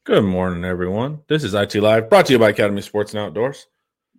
Good morning, everyone. This is IT Live, brought to you by Academy Sports and Outdoors.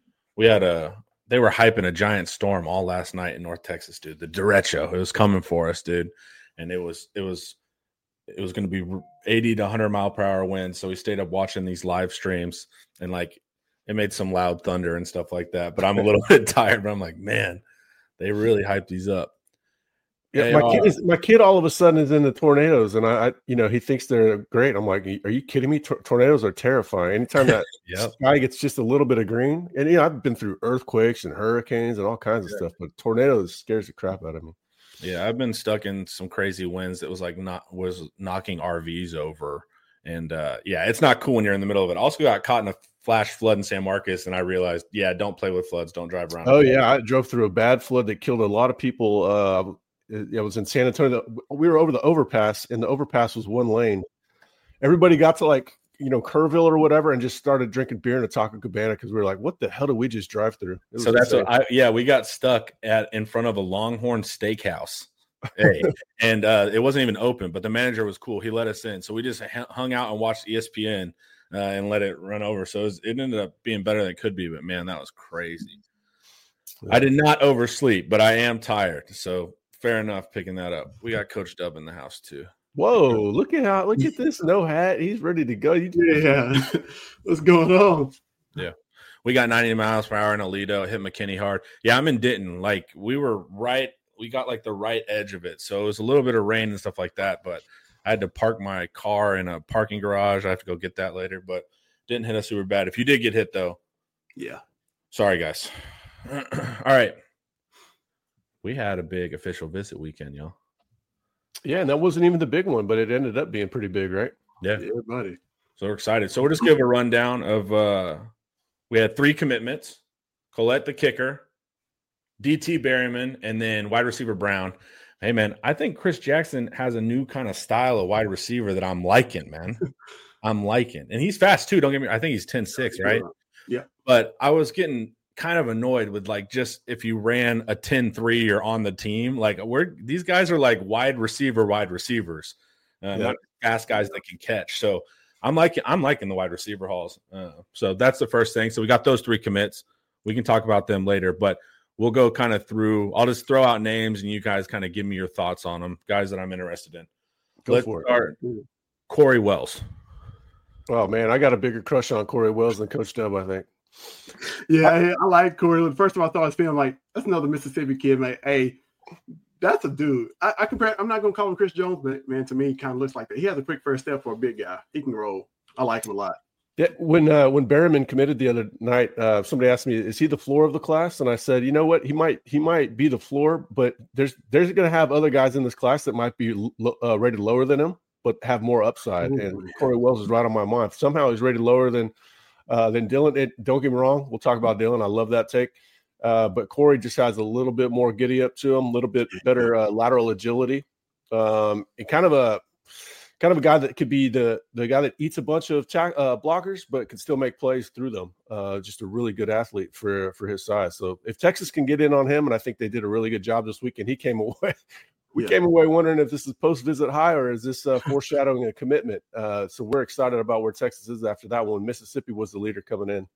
They were hyping a giant storm all last night in North Texas, dude. The derecho, it was coming for us, dude, and it was going to be 80 to 100 mile per hour winds. So we stayed up watching these live streams, and like it made some loud thunder and stuff like that. But I'm a little bit tired. But I'm like, man, they really hyped these up. Yeah, my kid all of a sudden is into tornadoes, and I he thinks they're great. I'm like, are you kidding me? Tornadoes are terrifying. Anytime that sky gets just a little bit of green, and I've been through earthquakes and hurricanes and all kinds of stuff, but tornadoes scares the crap out of me. Yeah, I've been stuck in some crazy winds that was knocking RVs over, and it's not cool when you're in the middle of it. I also got caught in a flash flood in San Marcos, and I realized, don't play with floods, don't drive around. Oh yeah, I drove through a bad flood that killed a lot of people. It was in San Antonio. We were over the overpass, and the overpass was one lane. Everybody got to Kerrville or whatever, and just started drinking beer in a Taco Cabana because we were like, "What the hell did we just drive through?" So that's we got stuck in front of a Longhorn Steakhouse, and it wasn't even open, but the manager was cool. He let us in, so we just hung out and watched ESPN and let it run over. So it ended up being better than it could be, but man, that was crazy. Yeah. I did not oversleep, but I am tired, so. Fair enough picking that up. We got Coach Dub in the house too. Whoa, look at this. No hat. He's ready to go. What's going on? Yeah. We got 90 miles per hour in Aledo, hit McKinney hard. Yeah, I'm in Denton. Like we got like the right edge of it. So it was a little bit of rain and stuff like that, but I had to park my car in a parking garage. I have to go get that later, but didn't hit us super bad. If you did get hit though. Yeah. Sorry guys. All right. We had a big official visit weekend, y'all. Yeah, and that wasn't even the big one, but it ended up being pretty big, right? Yeah, buddy. So we're excited. So we'll just give a rundown of we had 3 commitments: Colette the kicker, DT Berryman, and then wide receiver Brown. Hey man, I think Chris Jackson has a new kind of style of wide receiver that I'm liking, man. I'm liking, and he's fast too. Don't get me. I think he's 10.6, right? Yeah. But I was getting kind of annoyed with just if you ran a 10-3 you're on the team, these guys are like wide receivers, not fast guys that can catch. So I'm liking the wide receiver hauls. So that's the first thing. So we got those 3 commits. We can talk about them later, but we'll go kind of through. I'll just throw out names and you guys kind of give me your thoughts on them, guys that I'm interested in. Let's start. Corey Wells. Oh man, I got a bigger crush on Corey Wells than Coach Dub, I think. Yeah, I like Corey. First of all, I thought I was feeling like that's another Mississippi kid, man. Hey, that's a dude. I'm not gonna call him Chris Jones, but man, to me, he kind of looks like that. He has a quick first step for a big guy. He can roll. I like him a lot. Yeah, when Berryman committed the other night, somebody asked me, "Is he the floor of the class?" And I said, "You know what? He might be the floor, but there's going to have other guys in this class that might be rated lower than him, but have more upside." And Corey Wells is right on my mind. Somehow he's rated lower than Dylan. Don't get me wrong. We'll talk about Dylan. I love that take. But Corey just has a little bit more giddy up to him, a little bit better lateral agility, and kind of a guy that could be the guy that eats a bunch of blockers, but can still make plays through them. Just a really good athlete for his size. So if Texas can get in on him, and I think they did a really good job this weekend, he came away. We came away wondering if this is post-visit high or is this foreshadowing a commitment. So we're excited about where Texas is after that one. Mississippi was the leader coming in.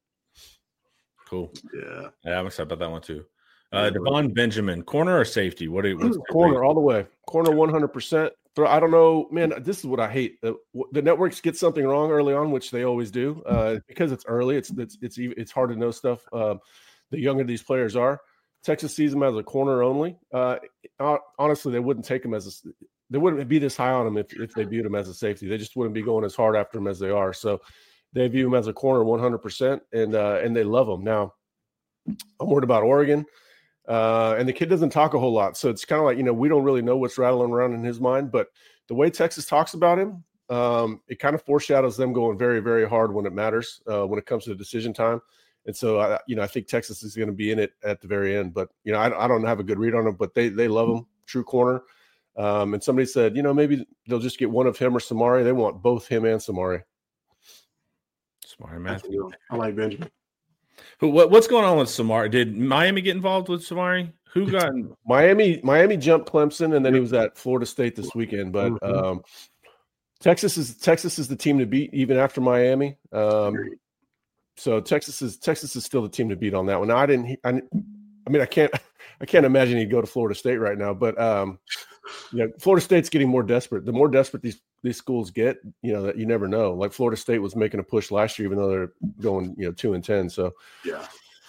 Cool. Yeah, I'm excited about that one too. Devon Benjamin, corner or safety? What's corner all the way? Corner 100%. I don't know, man. This is what I hate. The networks get something wrong early on, which they always do, because it's early. It's hard to know stuff. The younger these players are. Texas sees him as a corner only. Honestly, they wouldn't take him they wouldn't be this high on him if they viewed him as a safety. They just wouldn't be going as hard after him as they are. So they view him as a corner 100%, and they love him. Now, I'm worried about Oregon, and the kid doesn't talk a whole lot. So it's kind of like, we don't really know what's rattling around in his mind. But the way Texas talks about him, it kind of foreshadows them going very, very hard when it matters, when it comes to decision time. And so, I think Texas is going to be in it at the very end. But, I don't have a good read on him, but they love him, true corner. And somebody said, maybe they'll just get one of him or Samari. They want both him and Samari. Samari Matthew. I like Benjamin. What's going on with Samari? Did Miami get involved with Samari? Who got Miami jumped Clemson, and then he was at Florida State this weekend. But Texas is the team to beat even after Miami. So Texas is still the team to beat on that one. Now I can't imagine he'd go to Florida State right now, but Florida State's getting more desperate. The more desperate these schools get, that you never know. Like Florida State was making a push last year, even though they're going 2-10. So yeah.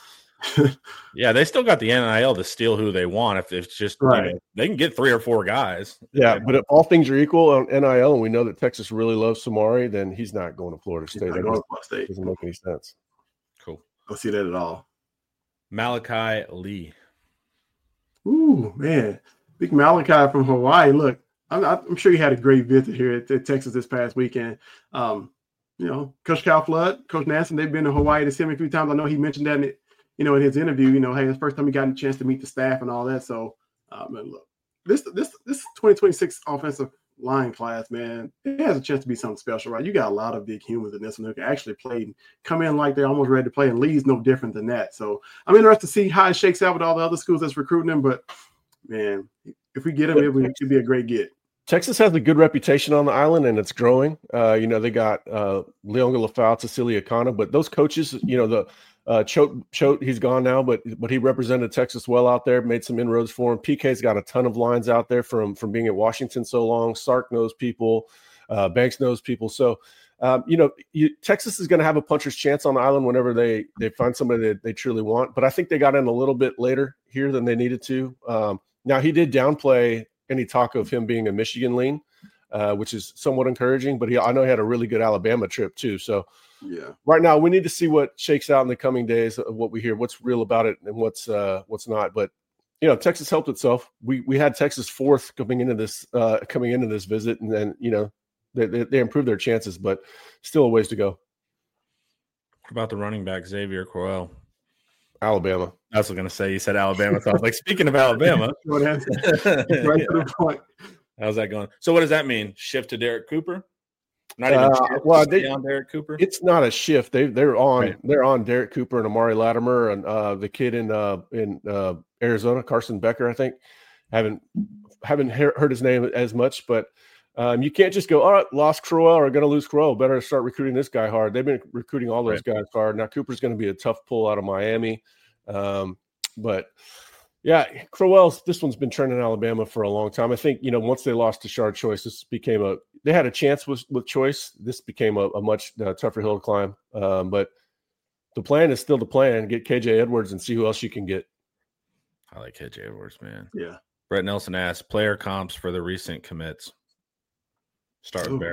Yeah, they still got the NIL to steal who they want. If it's just right. They can get 3 or 4 guys. Yeah, but if all things are equal on NIL, and we know that Texas really loves Samari, then he's not going to Florida State. That doesn't make any sense. Cool. Don't see that at all. Malachi Lee. Ooh, man. Big Malachi from Hawaii. Look, I'm sure you had a great visit here at Texas this past weekend. Coach Cal Flood, Coach Nansen, they've been to Hawaii to see him a few times. I know he mentioned that in his interview, hey, it's the first time he got a chance to meet the staff and all that. So, look, this 2026 offensive line class, man, it has a chance to be something special, right? You got a lot of big humans in this one who can actually play and come in like they're almost ready to play, and Lee's no different than that. So I'm interested to see how it shakes out with all the other schools that's recruiting him. But, man, if we get him, it would be a great get. Texas has a good reputation on the island, and it's growing. They got Leonga Lafau, Cecilia Kana, but those coaches, Choate, he's gone now, but he represented Texas well out there, made some inroads for him. PK's got a ton of lines out there from being at Washington so long. Sark knows people, Banks knows people. So, Texas is going to have a puncher's chance on the island whenever they find somebody that they truly want. But I think they got in a little bit later here than they needed to. Now, he did downplay any talk of him being a Michigan lean, which is somewhat encouraging. But I know he had a really good Alabama trip too. So, yeah, right now we need to see what shakes out in the coming days of what we hear, what's real about it and what's not. But Texas helped itself. We had Texas 4th coming into this visit, and then they improved their chances, but still a ways to go. What about the running back Xavier Crowell? Alabama. I was going to say, you said Alabama. So I was like, speaking of Alabama, right to the point. How's that going? So what does that mean? Shift to Derek Cooper? Not even on Derek Cooper. It's not a shift. They're on Derek Cooper and Amari Latimer and the kid in Arizona, Carson Becker. I think haven't heard his name as much, but you can't just go, all right, lost Crowell or going to lose Crowell. Better start recruiting this guy hard. They've been recruiting all those guys hard. Now Cooper's going to be a tough pull out of Miami, but. Yeah, this one's been trending in Alabama for a long time. I think, once they lost to Tashard Choice, they had a chance with Choice. This became a much tougher hill to climb. But the plan is still the plan. Get KJ Edwards and see who else you can get. I like KJ Edwards, man. Yeah. Brett Nelson asked, player comps for the recent commits. Start with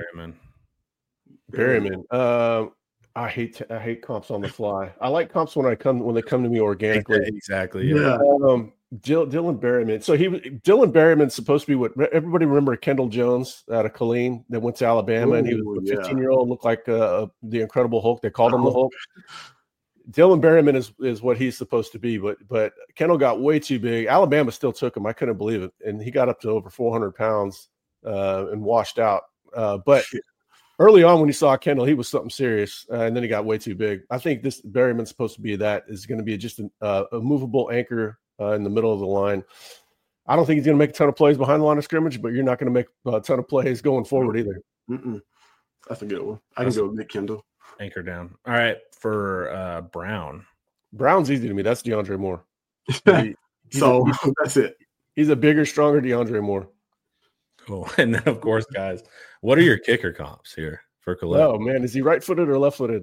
Berryman. I hate comps on the fly. I like comps when they come to me organically. Exactly. Yeah. Dylan Berryman. So Dylan Berryman's supposed to be what everybody remember Kendall Jones out of Killeen that went to Alabama, and he was a 15-year-old, looked like the Incredible Hulk. They called him the Hulk. Dylan Berryman is what he's supposed to be, but Kendall got way too big. Alabama still took him. I couldn't believe it, and he got up to over 400 pounds and washed out. But early on, when you saw Kendall, he was something serious, and then he got way too big. I think this Berryman's supposed to be is going to be just a movable anchor in the middle of the line. I don't think he's going to make a ton of plays behind the line of scrimmage, but you're not going to make a ton of plays going forward either. That's a good one. I can go with Nick Kendall. Anchor down. All right, for Brown. Brown's easy to me. That's DeAndre Moore. That's it. He's a bigger, stronger DeAndre Moore. Cool. And then, of course, guys, what are your kicker comps here for Colette? Oh, man. Is he right-footed or left-footed?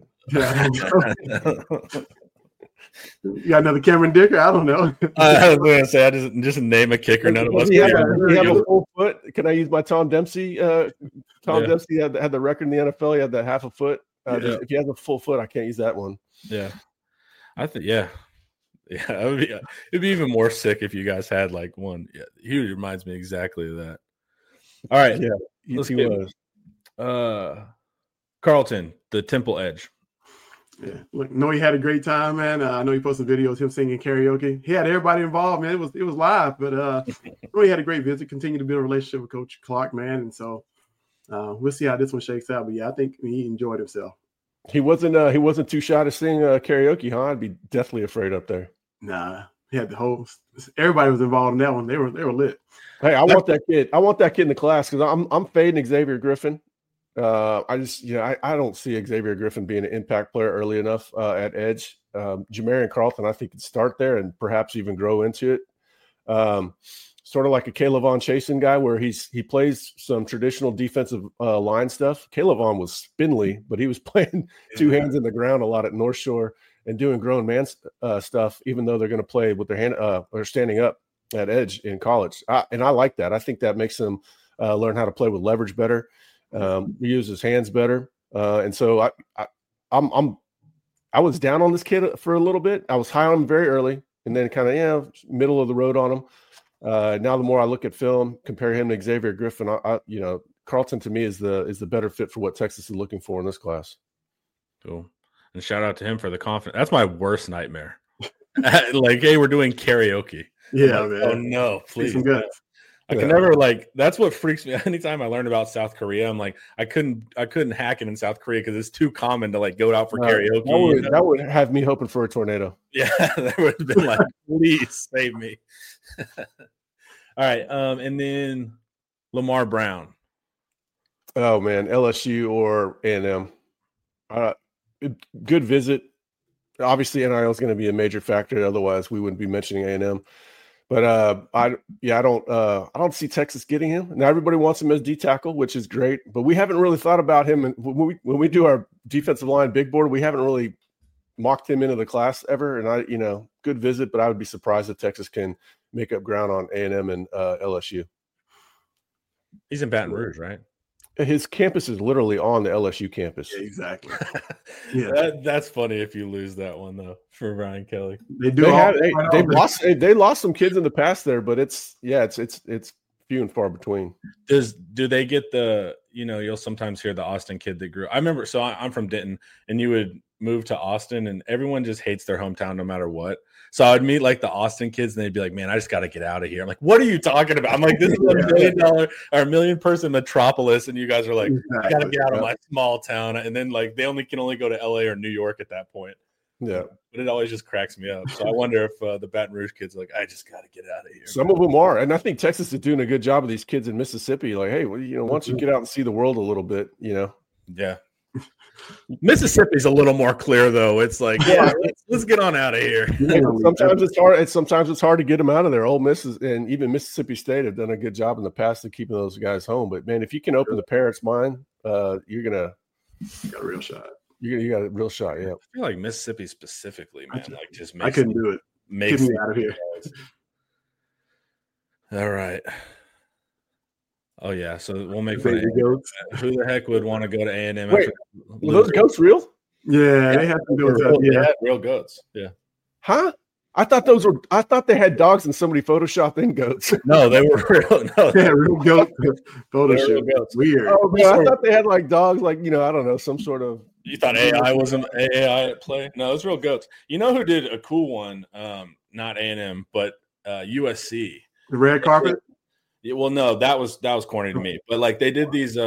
You got another Cameron Dicker? I don't know. I was going to say, I just name a kicker. None of us. He have a full foot. Can I use my Tom Dempsey? Dempsey had the record in the NFL. He had that half a foot. If he has a full foot, I can't use that one. Yeah. I think, yeah. It'd be even more sick if you guys had like one. Yeah, he reminds me exactly of that. All right. Yeah. Let's get Carlton, the Temple Edge. Yeah. Look, he had a great time, man. I know he posted videos of him singing karaoke. He had everybody involved, man. It was live, but really had a great visit. Continued to build a relationship with Coach Clark, man. And so we'll see how this one shakes out. But yeah, I think he enjoyed himself. He wasn't too shy to sing karaoke, huh? I'd be deathly afraid up there. Nah, he had the whole. Everybody was involved in that one. They were lit. Hey, I want that kid. I want that kid in the class because I'm fading Xavier Griffin. I don't see Xavier Griffin being an impact player early enough at edge. Jamarian Carlton, I think, could start there and perhaps even grow into it. Sort of like a Kaylavon Chasen guy where he plays some traditional defensive line stuff. Kaylavon was spindly, but he was playing two hands in the ground a lot at North Shore and doing grown man stuff, even though they're going to play with their hand or standing up at edge in college. And I like that. I think that makes him learn how to play with leverage better, use his hands better. And so I was down on this kid for a little bit. I was high on him very early and then kind of, middle of the road on him. Now the more I look at film, compare him to Xavier Griffin, Carlton to me is the better fit for what Texas is looking for in this class. Cool. And shout out to him for the confidence. That's my worst nightmare. Like, hey, we're doing karaoke. Yeah, like, man. Oh no, please. I can Yeah. never that's what freaks me. Anytime I learn about South Korea, I'm like, I couldn't hack it in South Korea because it's too common to go out for karaoke. That would have me hoping for a tornado. Yeah, that would have been like, please save me. All right. And then Lamar Brown. Oh man, LSU or A&M. Good visit. Obviously, NIL is going to be a major factor. Otherwise, we wouldn't be mentioning A&M. But I don't see Texas getting him. Now everybody wants him as D tackle, which is great. But we haven't really thought about him. And when we do our defensive line big board, we haven't really mocked him into the class ever. And good visit. But I would be surprised if Texas can make up ground on A&M and LSU. He's in Baton Rouge, right? His campus is literally on the LSU campus. Yeah, exactly. That's funny if you lose that one though for Brian Kelly. They lost some kids in the past there, but it's few and far between. Do they get you'll sometimes hear the Austin kid that grew. I remember, so I'm from Denton, and you would move to Austin, and everyone just hates their hometown no matter what. So I'd meet the Austin kids, and they'd be like, "Man, I just got to get out of here." I'm like, "What are you talking about?" I'm like, "This is $1 million or $1 million person metropolis," and you guys are like, "I got to get out of my small town." And then they can only go to LA or New York at that point. Yeah, but it always just cracks me up. So I wonder if the Baton Rouge kids are like, "I just got to get out of here." Some of them are, and I think Texas is doing a good job of these kids in Mississippi. Like, hey, why don't you get out and see the world a little bit? Yeah. Mississippi's a little more clear, though. It's like, let's get on out of here. Sometimes it's hard. Sometimes it's hard to get them out of there. Ole Miss and even Mississippi State have done a good job in the past of keeping those guys home. But man, if you can open the parents' mind, you got a real shot. You got a real shot. Yeah, I feel like Mississippi specifically, man. I couldn't do it. Get me out of here. All right. Oh yeah, so we'll make fun of who the heck would want to go to A&M? Wait, were those goats real? Yeah, they had some goats. They had real goats. Yeah. Huh? I thought they had dogs and somebody photoshopped in goats. No, they were real. No, they had real goats. Photoshop. Weird. Oh, man, I thought they had dogs, I don't know, some sort of. You thought AI wasn't AI at play? No, it was real goats. You know who did a cool one? Not A&M, but USC. The red carpet. Yeah, well, no, that was corny to me. But they did these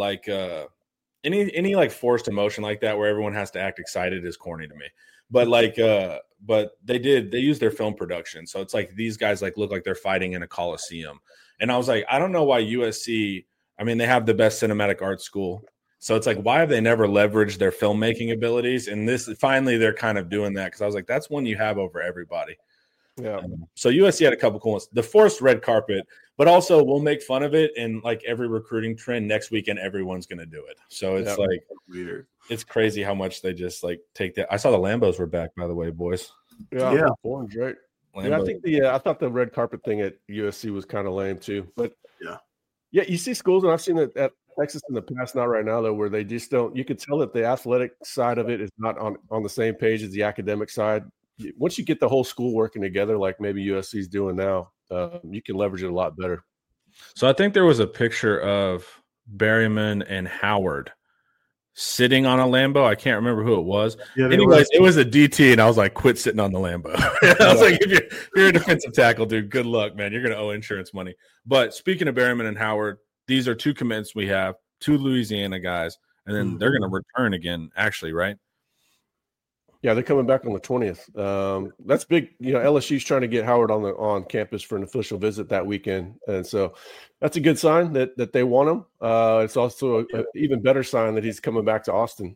any forced emotion like that where everyone has to act excited is corny to me. But they used their film production. So it's these guys look like they're fighting in a coliseum. And I was like, I don't know why USC, they have the best cinematic arts school. So it's why have they never leveraged their filmmaking abilities? And finally they're kind of doing that. Cause I was like, that's one you have over everybody. Yeah. So USC had a couple cool ones. The forced red carpet, but also we'll make fun of it. And every recruiting trend next weekend, everyone's going to do it. So it's weird. It's crazy how much they just take that. I saw the Lambos were back, by the way, boys. Yeah. Orange, right? Yeah, I think I thought the red carpet thing at USC was kind of lame too. But yeah, you see schools, and I've seen it at Texas in the past, not right now though, where they just don't. You could tell that the athletic side of it is not on the same page as the academic side. Once you get the whole school working together, like maybe USC is doing now, you can leverage it a lot better. So I think there was a picture of Berryman and Howard sitting on a Lambo. I can't remember who it was. Yeah, anyways, it was a DT, and I was like, quit sitting on the Lambo. I was like, if you're a defensive tackle, dude, good luck, man. You're going to owe insurance money. But speaking of Berryman and Howard, these are two commits we have, two Louisiana guys, and then they're going to return again, actually, right? Yeah, they're coming back on the 20th. That's big. LSU's trying to get Howard on campus for an official visit that weekend, and so that's a good sign that they want him. It's also an even better sign that he's coming back to Austin.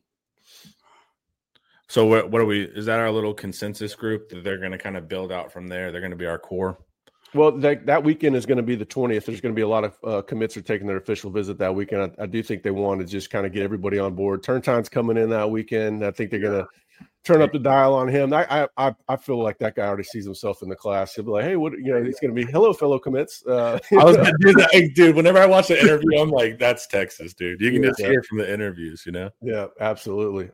So what are we? Is that our little consensus group that they're going to kind of build out from there? They're going to be our core. Well, that weekend is going to be the 20th. There's going to be a lot of commits are taking their official visit that weekend. I do think they want to just kind of get everybody on board. Turntime's coming in that weekend. I think they're going to turn up the dial on him. I feel like that guy already sees himself in the class. He'll be like, hey, what? He's going to be, hello, fellow commits. I was going to do that. Hey, dude, whenever I watch the interview, I'm like, that's Texas, dude. You can just hear from the interviews, Yeah, absolutely.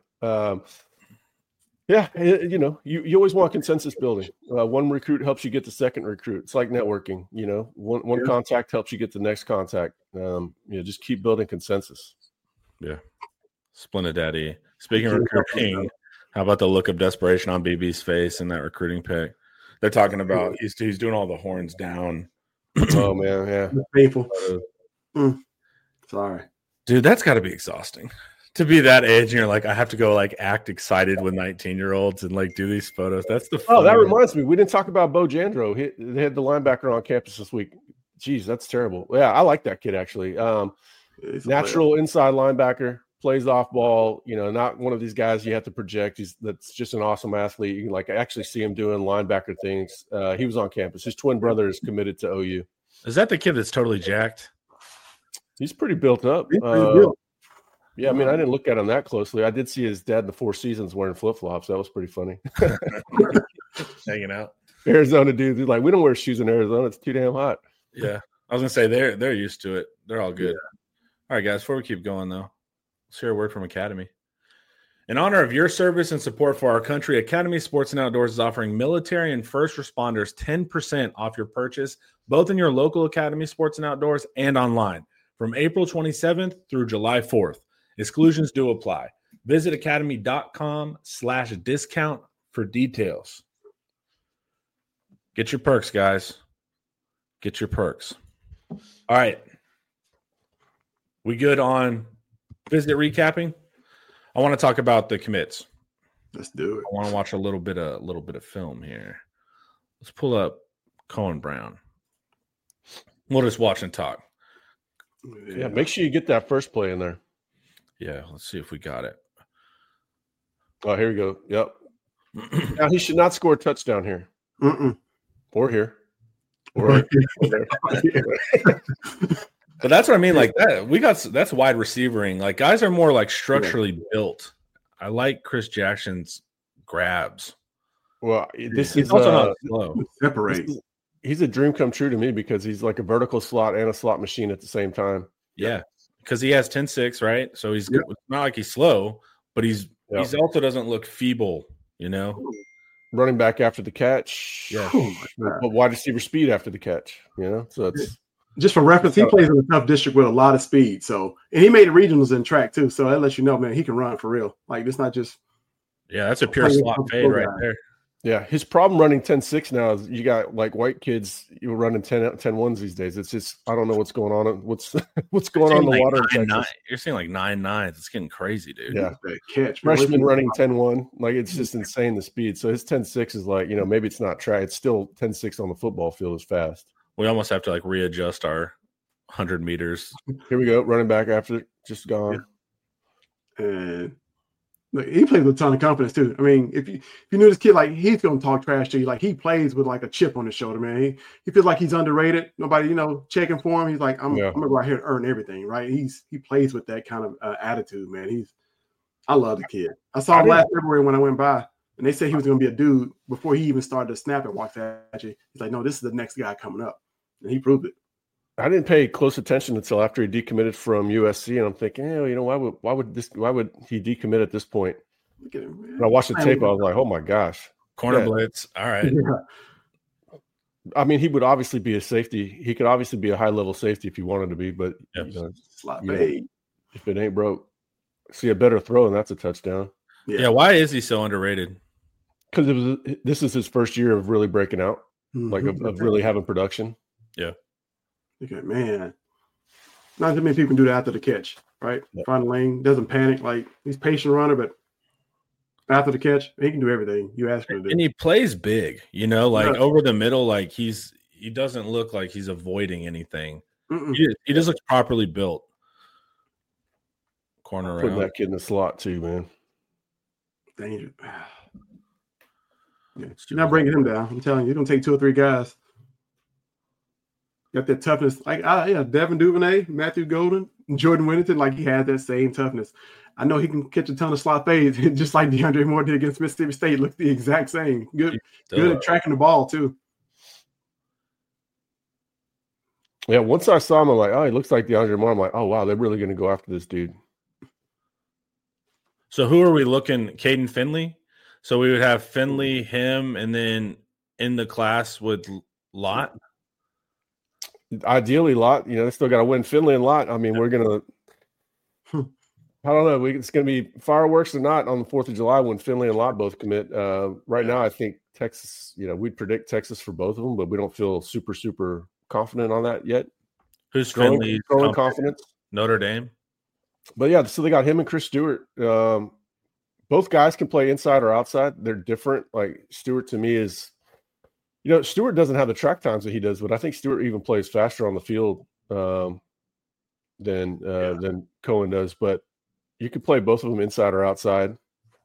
Yeah, you always want consensus building. One recruit helps you get the second recruit. It's like networking. One contact helps you get the next contact. Just keep building consensus. Yeah, Splendid Daddy. Speaking of recruiting, how about the look of desperation on BB's face in that recruiting pick? They're talking about he's doing all the horns down. Oh man, yeah, it's painful. Sorry, dude, that's got to be exhausting. To be that age, and you're like, I have to go act excited with 19-year-olds and do these photos. That's the fun. Oh, that reminds me. We didn't talk about Bo Jandro. They had the linebacker on campus this week. Jeez, that's terrible. Yeah, I like that kid actually. Natural inside linebacker, plays off ball. Not one of these guys you have to project. That's just an awesome athlete. You can actually see him doing linebacker things. He was on campus. His twin brother is committed to OU. Is that the kid that's totally jacked? He's pretty built up. Built. Yeah, I mean, I didn't look at him that closely. I did see his dad in the Four Seasons wearing flip-flops. That was pretty funny. Hanging out. Arizona dudes, we don't wear shoes in Arizona. It's too damn hot. Yeah. I was going to say, they're used to it. They're all good. Yeah. All right, guys, before we keep going, though, let's hear a word from Academy. In honor of your service and support for our country, Academy Sports and Outdoors is offering military and first responders 10% off your purchase, both in your local Academy Sports and Outdoors and online, from April 27th through July 4th. Exclusions do apply. Visit academy.com/discount for details. Get your perks, guys. Get your perks. All right. We good on visit recapping? I want to talk about the commits. Let's do it. I want to watch a little bit of film here. Let's pull up Cohen Brown. We'll just watch and talk. Yeah, make sure you get that first play in there. Yeah, let's see if we got it. Oh, here we go. Yep. Now he should not score a touchdown here. Or here. Or there. But that's what I mean. That's wide receiving. Guys are more structurally built. I like Chris Jackson's grabs. Well, this is also not slow. Separate. He's a dream come true to me because he's like a vertical slot and a slot machine at the same time. Yeah. Because he has 10-6, right? So he's it's not like he's slow, but he's also doesn't look feeble, Running back after the catch. Yeah. But wide receiver speed after the catch, So it's just for reference, he plays in a tough district with a lot of speed. So, and he made regionals in track too. So that lets you know, man, he can run for real. It's not just. Yeah, that's a pure slot fade right there. Yeah, his problem running 10-6 now is you got white kids running 10-1s these days. It's just I don't know what's going on. What's going on in the water in Texas. You're seeing 9-9s. It's getting crazy, dude. Yeah, freshman running 10-1. It's just insane the speed. So his 10-6 is maybe it's not track. It's still 10-6 on the football field is fast. We almost have to readjust our 100 meters. Here we go, running back after just gone. And look, he plays with a ton of confidence too. I mean, if you knew this kid, he's gonna talk trash to you. He plays with a chip on his shoulder, man. He feels like he's underrated. Nobody, checking for him. He's like, I'm gonna go out here and earn everything, right? He plays with that kind of attitude, man. I love the kid. I saw him last February when I went by, and they said he was gonna be a dude before he even started to snap at Waxahachie. He's like, no, this is the next guy coming up, and he proved it. I didn't pay close attention until after he decommitted from USC, and I'm thinking, why would he decommit at this point? Look at him, man. When I watched the tape, I was like, oh my gosh, corner blitz. All right. Yeah. I mean, he would obviously be a safety. He could obviously be a high level safety if he wanted to be, but slot if it ain't broke, see a better throw and that's a touchdown. Yeah. Why is he so underrated? Because this is his first year of really breaking out, of really having production. Yeah. Okay, man. Not too many people can do that after the catch, right? Find a lane, doesn't panic. He's patient runner, but after the catch. He can do everything you ask him to do. And he plays big, like over the middle, like he doesn't look like he's avoiding anything. He just looks properly built. Corner putting around. That kid in the slot too, man. Danger. Yeah. You're not bringing him down. I'm telling you, you're gonna take 2 or 3 guys. Got that toughness, like Devin Duvernay, Matthew Golden, Jordan Whittington. Like he has that same toughness. I know he can catch a ton of slot fades, just like DeAndre Moore did against Mississippi State. Looked the exact same. Good at tracking the ball too. Yeah, once I saw him, I'm like, oh, he looks like DeAndre Moore. I'm like, oh wow, they're really going to go after this dude. So who are we looking? Caden Finley. So we would have Finley, him, and then in the class with Lott. Ideally, Lott. They still got to win Finley and Lott. I mean, we're gonna. I don't know. It's going to be fireworks or not on the 4th of July when Finley and Lott both commit. Right now, I think Texas. We'd predict Texas for both of them, but we don't feel super confident on that yet. Who's Finley? Growing confidence. Notre Dame. But yeah, so they got him and Chris Stewart. Both guys can play inside or outside. They're different. Like Stewart to me is, Stewart doesn't have the track times that he does, but I think Stewart even plays faster on the field than Cohen does. But you could play both of them inside or outside.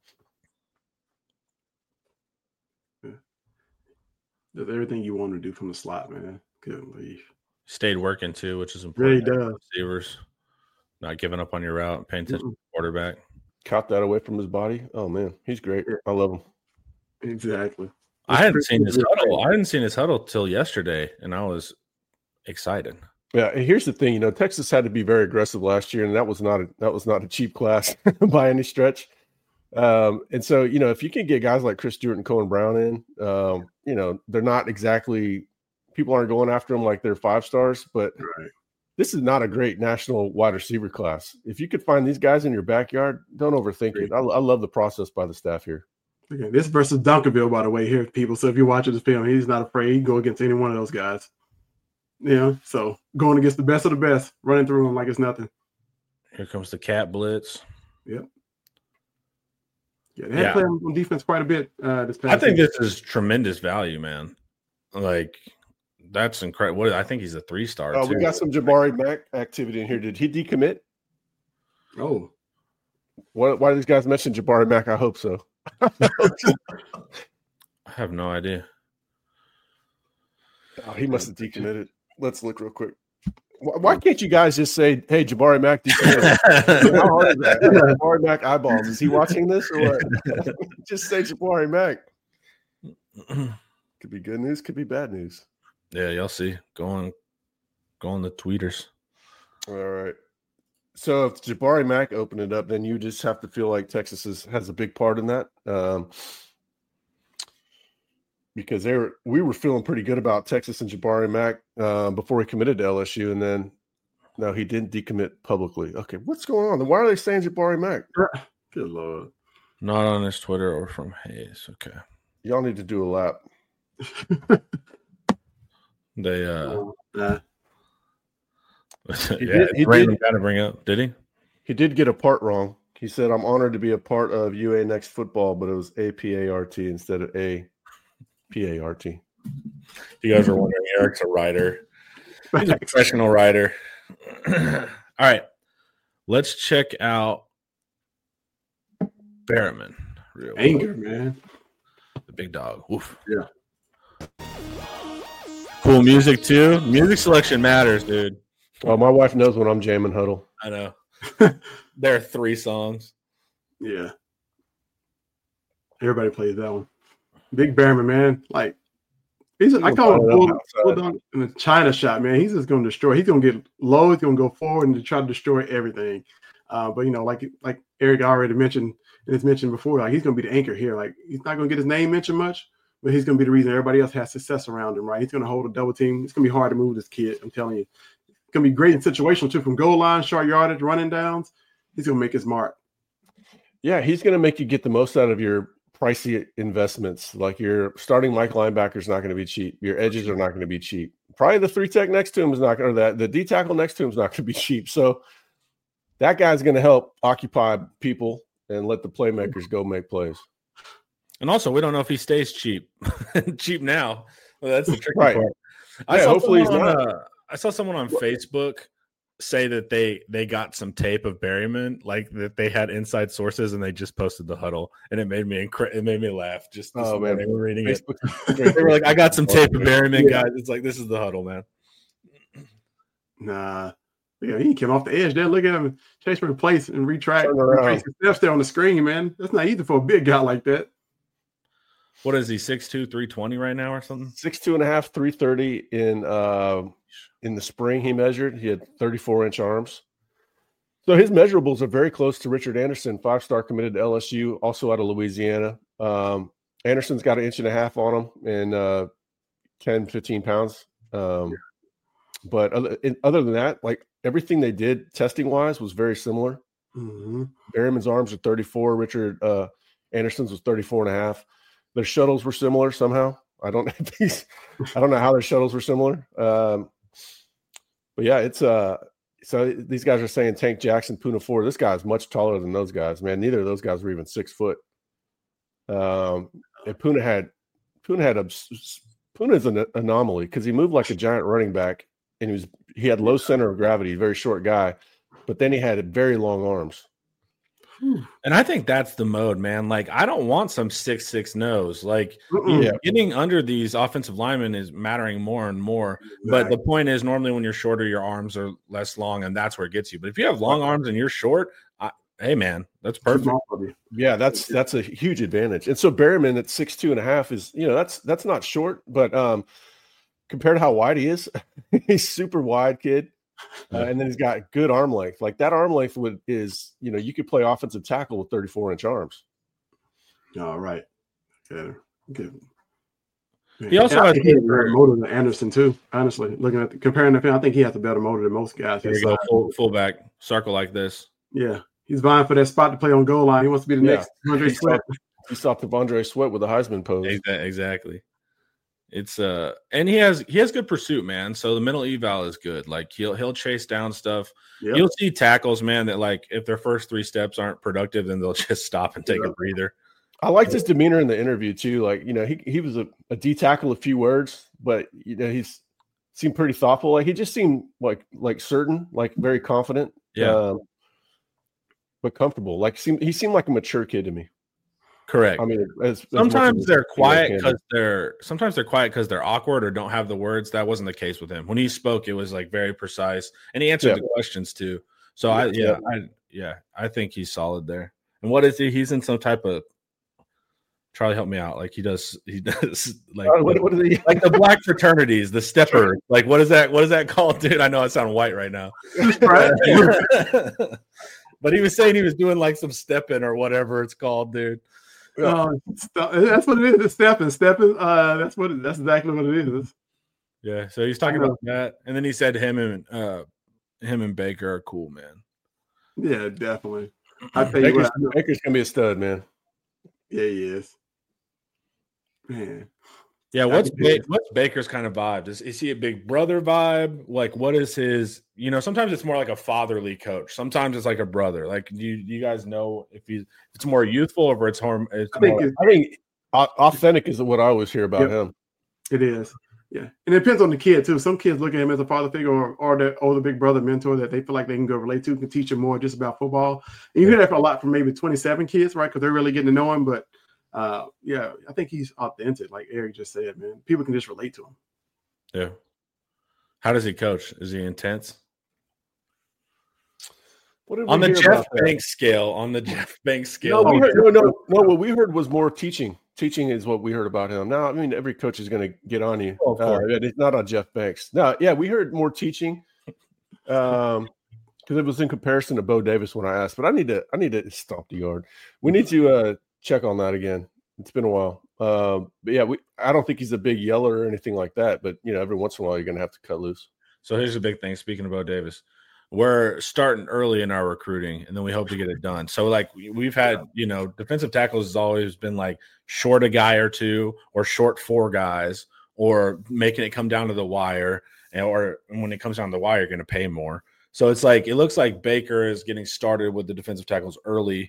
Does everything you want to do from the slot, man. Couldn't believe. Stayed working too, which is important. Really does. Receivers, not giving up on your route, paying attention to the quarterback. Caught that away from his body. Oh man, he's great. I love him. Exactly. I hadn't seen his huddle. I didn't see his huddle till yesterday, and I was excited. Yeah, and here's the thing. Texas had to be very aggressive last year, and that was not a cheap class by any stretch. And so if you can get guys like Chris Stewart and Cohen Brown in, they're not exactly. People aren't going after them like they're 5 stars, but this is not a great national wide receiver class. If you could find these guys in your backyard, don't overthink it. I love the process by the staff here. Okay, this versus Dunkerville, by the way, here, people. So if you're watching this film, he's not afraid. He can go against any one of those guys. So going against the best of the best, running through them like it's nothing. Here comes the cat blitz. Yep. Yeah, they had to play on defense quite a bit this past I think season. this is tremendous value, man. Like, that's incredible. I think he's a 3-star. Oh, we got some Jabari Mack activity in here. Did he decommit? Oh. Why do these guys mention Jabari Mack? I hope so. I have no idea. Oh, he must have decommitted. Let's look real quick. Why can't you guys just say, hey, Jabari Mack decommitted? How hard is that? Jabari Mack eyeballs. Is he watching this or what? Just say Jabari Mack. Could be good news, could be bad news. Yeah, y'all see. Go on the tweeters. All right. So if Jabari Mack opened it up, then you just have to feel like Texas has a big part in that. Because we were feeling pretty good about Texas and Jabari Mack before he committed to LSU, and then no, he didn't decommit publicly. Okay, what's going on? Then why are they saying Jabari Mack? Good Lord. Not on his Twitter or from Hayes. Okay. Y'all need to do a lap. They he random guy to bring up. Did he? He did get a part wrong. He said, I'm honored to be a part of UA Next Football, but it was APART instead of APART. You guys are wondering, Eric's a writer. He's a professional writer. All right. Let's check out Barrettman. Anger, man. The big dog. Oof. Yeah. Cool music, too. Music selection matters, dude. Oh, my wife knows when I'm jamming huddle. I know. There are 3 songs. Yeah. Everybody plays that one. Big Bearman, man. Like, I call him Bulldog in a China shot, man. He's just going to destroy. He's going to get low. He's going to go forward and to try to destroy everything. But, like Eric already mentioned, and it's mentioned before, like, he's going to be the anchor here. Like, he's not going to get his name mentioned much, but he's going to be the reason everybody else has success around him, right? He's going to hold a double team. It's going to be hard to move this kid. I'm telling you. It's going to be great in situational, too, from goal line, short yardage, running downs. He's going to make his mark. Yeah, he's going to make you get the most out of your pricey investments. Like your starting Mike linebacker is not going to be cheap. Your edges are not going to be cheap. Probably the 3 tech next to him is not going to, or the D tackle next to him is not going to be cheap. So that guy's going to help occupy people and let the playmakers go make plays. And also, we don't know if he stays cheap. Cheap now. Well, that's the tricky Right. part. Hopefully he's not. I saw someone on Facebook say that they got some tape of Berryman, like that they had inside sources, and they just posted the huddle, and it made me laugh. Just this morning, we're reading Facebook. It. They were like, "I got some tape of Berryman, guys." It's like, this is the huddle, man. Nah, yeah, he came off the edge there. Look at him chase for the place and retrace his steps there on the screen, man. That's not easy for a big guy like that. What is he, 6'2", 320 right now or something? 6'2.5", 330 in the spring he measured. He had 34-inch arms. So his measurables are very close to Richard Anderson, 5-star committed to LSU, also out of Louisiana. Anderson's got 1.5 inches on him and 10, 15 pounds. But other than that, like everything they did testing-wise was very similar. Mm-hmm. Berryman's arms are 34. Richard Anderson's was 34.5. Their shuttles were similar somehow. I don't know how their shuttles were similar. But yeah, it's so these guys are saying Tank Jackson, Poona Ford. This guy is much taller than those guys, man. Neither of those guys were even 6 foot. And Poona is an anomaly because he moved like a giant running back, and he had low center of gravity, very short guy, but then he had very long arms. And I think that's the mode, man. Like, I don't want some 6'6" nose. Like, getting under these offensive linemen is mattering more and more. Exactly. But the point is, normally when you're shorter, your arms are less long, and that's where it gets you. But if you have long arms and you're short, hey, man, that's perfect. Yeah, that's a huge advantage. And so Berryman at 6'2.5" is, that's not short, but compared to how wide he is, he's super wide kid. And then he's got good arm length. Like that arm length you could play offensive tackle with 34-inch arms. All right. Good. He also has a better motor than Anderson too. Honestly, looking at comparing the film, I think he has a better motor than most guys. There you go, fullback circle like this. Yeah, he's vying for that spot to play on goal line. He wants to be the next T'Vondre Sweat. He saw T'Vondre Sweat with the Heisman pose. Exactly. It's and he has good pursuit, man. So the mental eval is good. Like he'll chase down stuff. Yep. You'll see tackles, man, that like if their first 3 steps aren't productive, then they'll just stop and take a breather. I liked his demeanor in the interview too. Like, he was a D tackle, a few words, but he's seemed pretty thoughtful. Like he just seemed like certain, like very confident. Yeah. But comfortable. Like he seemed like a mature kid to me. Correct. I mean, sometimes they're quiet because they're awkward or don't have the words. That wasn't the case with him. When he spoke, it was like very precise, and he answered the questions too. So I think he's solid there. And what is he? He's in some type of Charlie. Help me out. Like he does like what is he? Like the black fraternities, the stepper. Like what is that? What is that called, dude? I know I sound white right now. But he was saying he was doing like some stepping or whatever it's called, dude. That's what it is. It's stepping. That's exactly what it is. Yeah. So he's talking about that, and then he said him and Baker are cool, man. Yeah, definitely. Baker's gonna be a stud, man. Yeah, he is. Man. Yeah, what's Baker's kind of vibe? Is he a big brother vibe? Like, what is his? Sometimes it's more like a fatherly coach. Sometimes it's like a brother. Like, do you guys know if it's more youthful or it's more? I think authentic is what I always hear about him. It is, yeah, and it depends on the kid too. Some kids look at him as a father figure or the big brother mentor that they feel like they can go relate to, can teach them more just about football. And you hear that for a lot from maybe 27 kids, right? Because they're really getting to know him, but. I think he's authentic, like Eric just said, man. People can just relate to him. Yeah. How does he coach? Is he intense? On the Jeff Banks scale. No, what we heard was more teaching. Teaching is what we heard about him. Now, I mean, every coach is going to get on you. It's not on Jeff Banks. No, yeah, we heard more teaching. Because it was in comparison to Bo Davis when I asked. But I need to stomp the yard. We need to check on that again. It's been a while. But yeah, I don't think he's a big yeller or anything like that. But every once in a while, you're going to have to cut loose. So here's the big thing. Speaking of Bo Davis, we're starting early in our recruiting, and then we hope to get it done. So like we've had, defensive tackles has always been like short a guy or two, or short 4 guys, or making it come down to the wire. Or when it comes down to the wire, you're going to pay more. So it's like it looks like Baker is getting started with the defensive tackles early.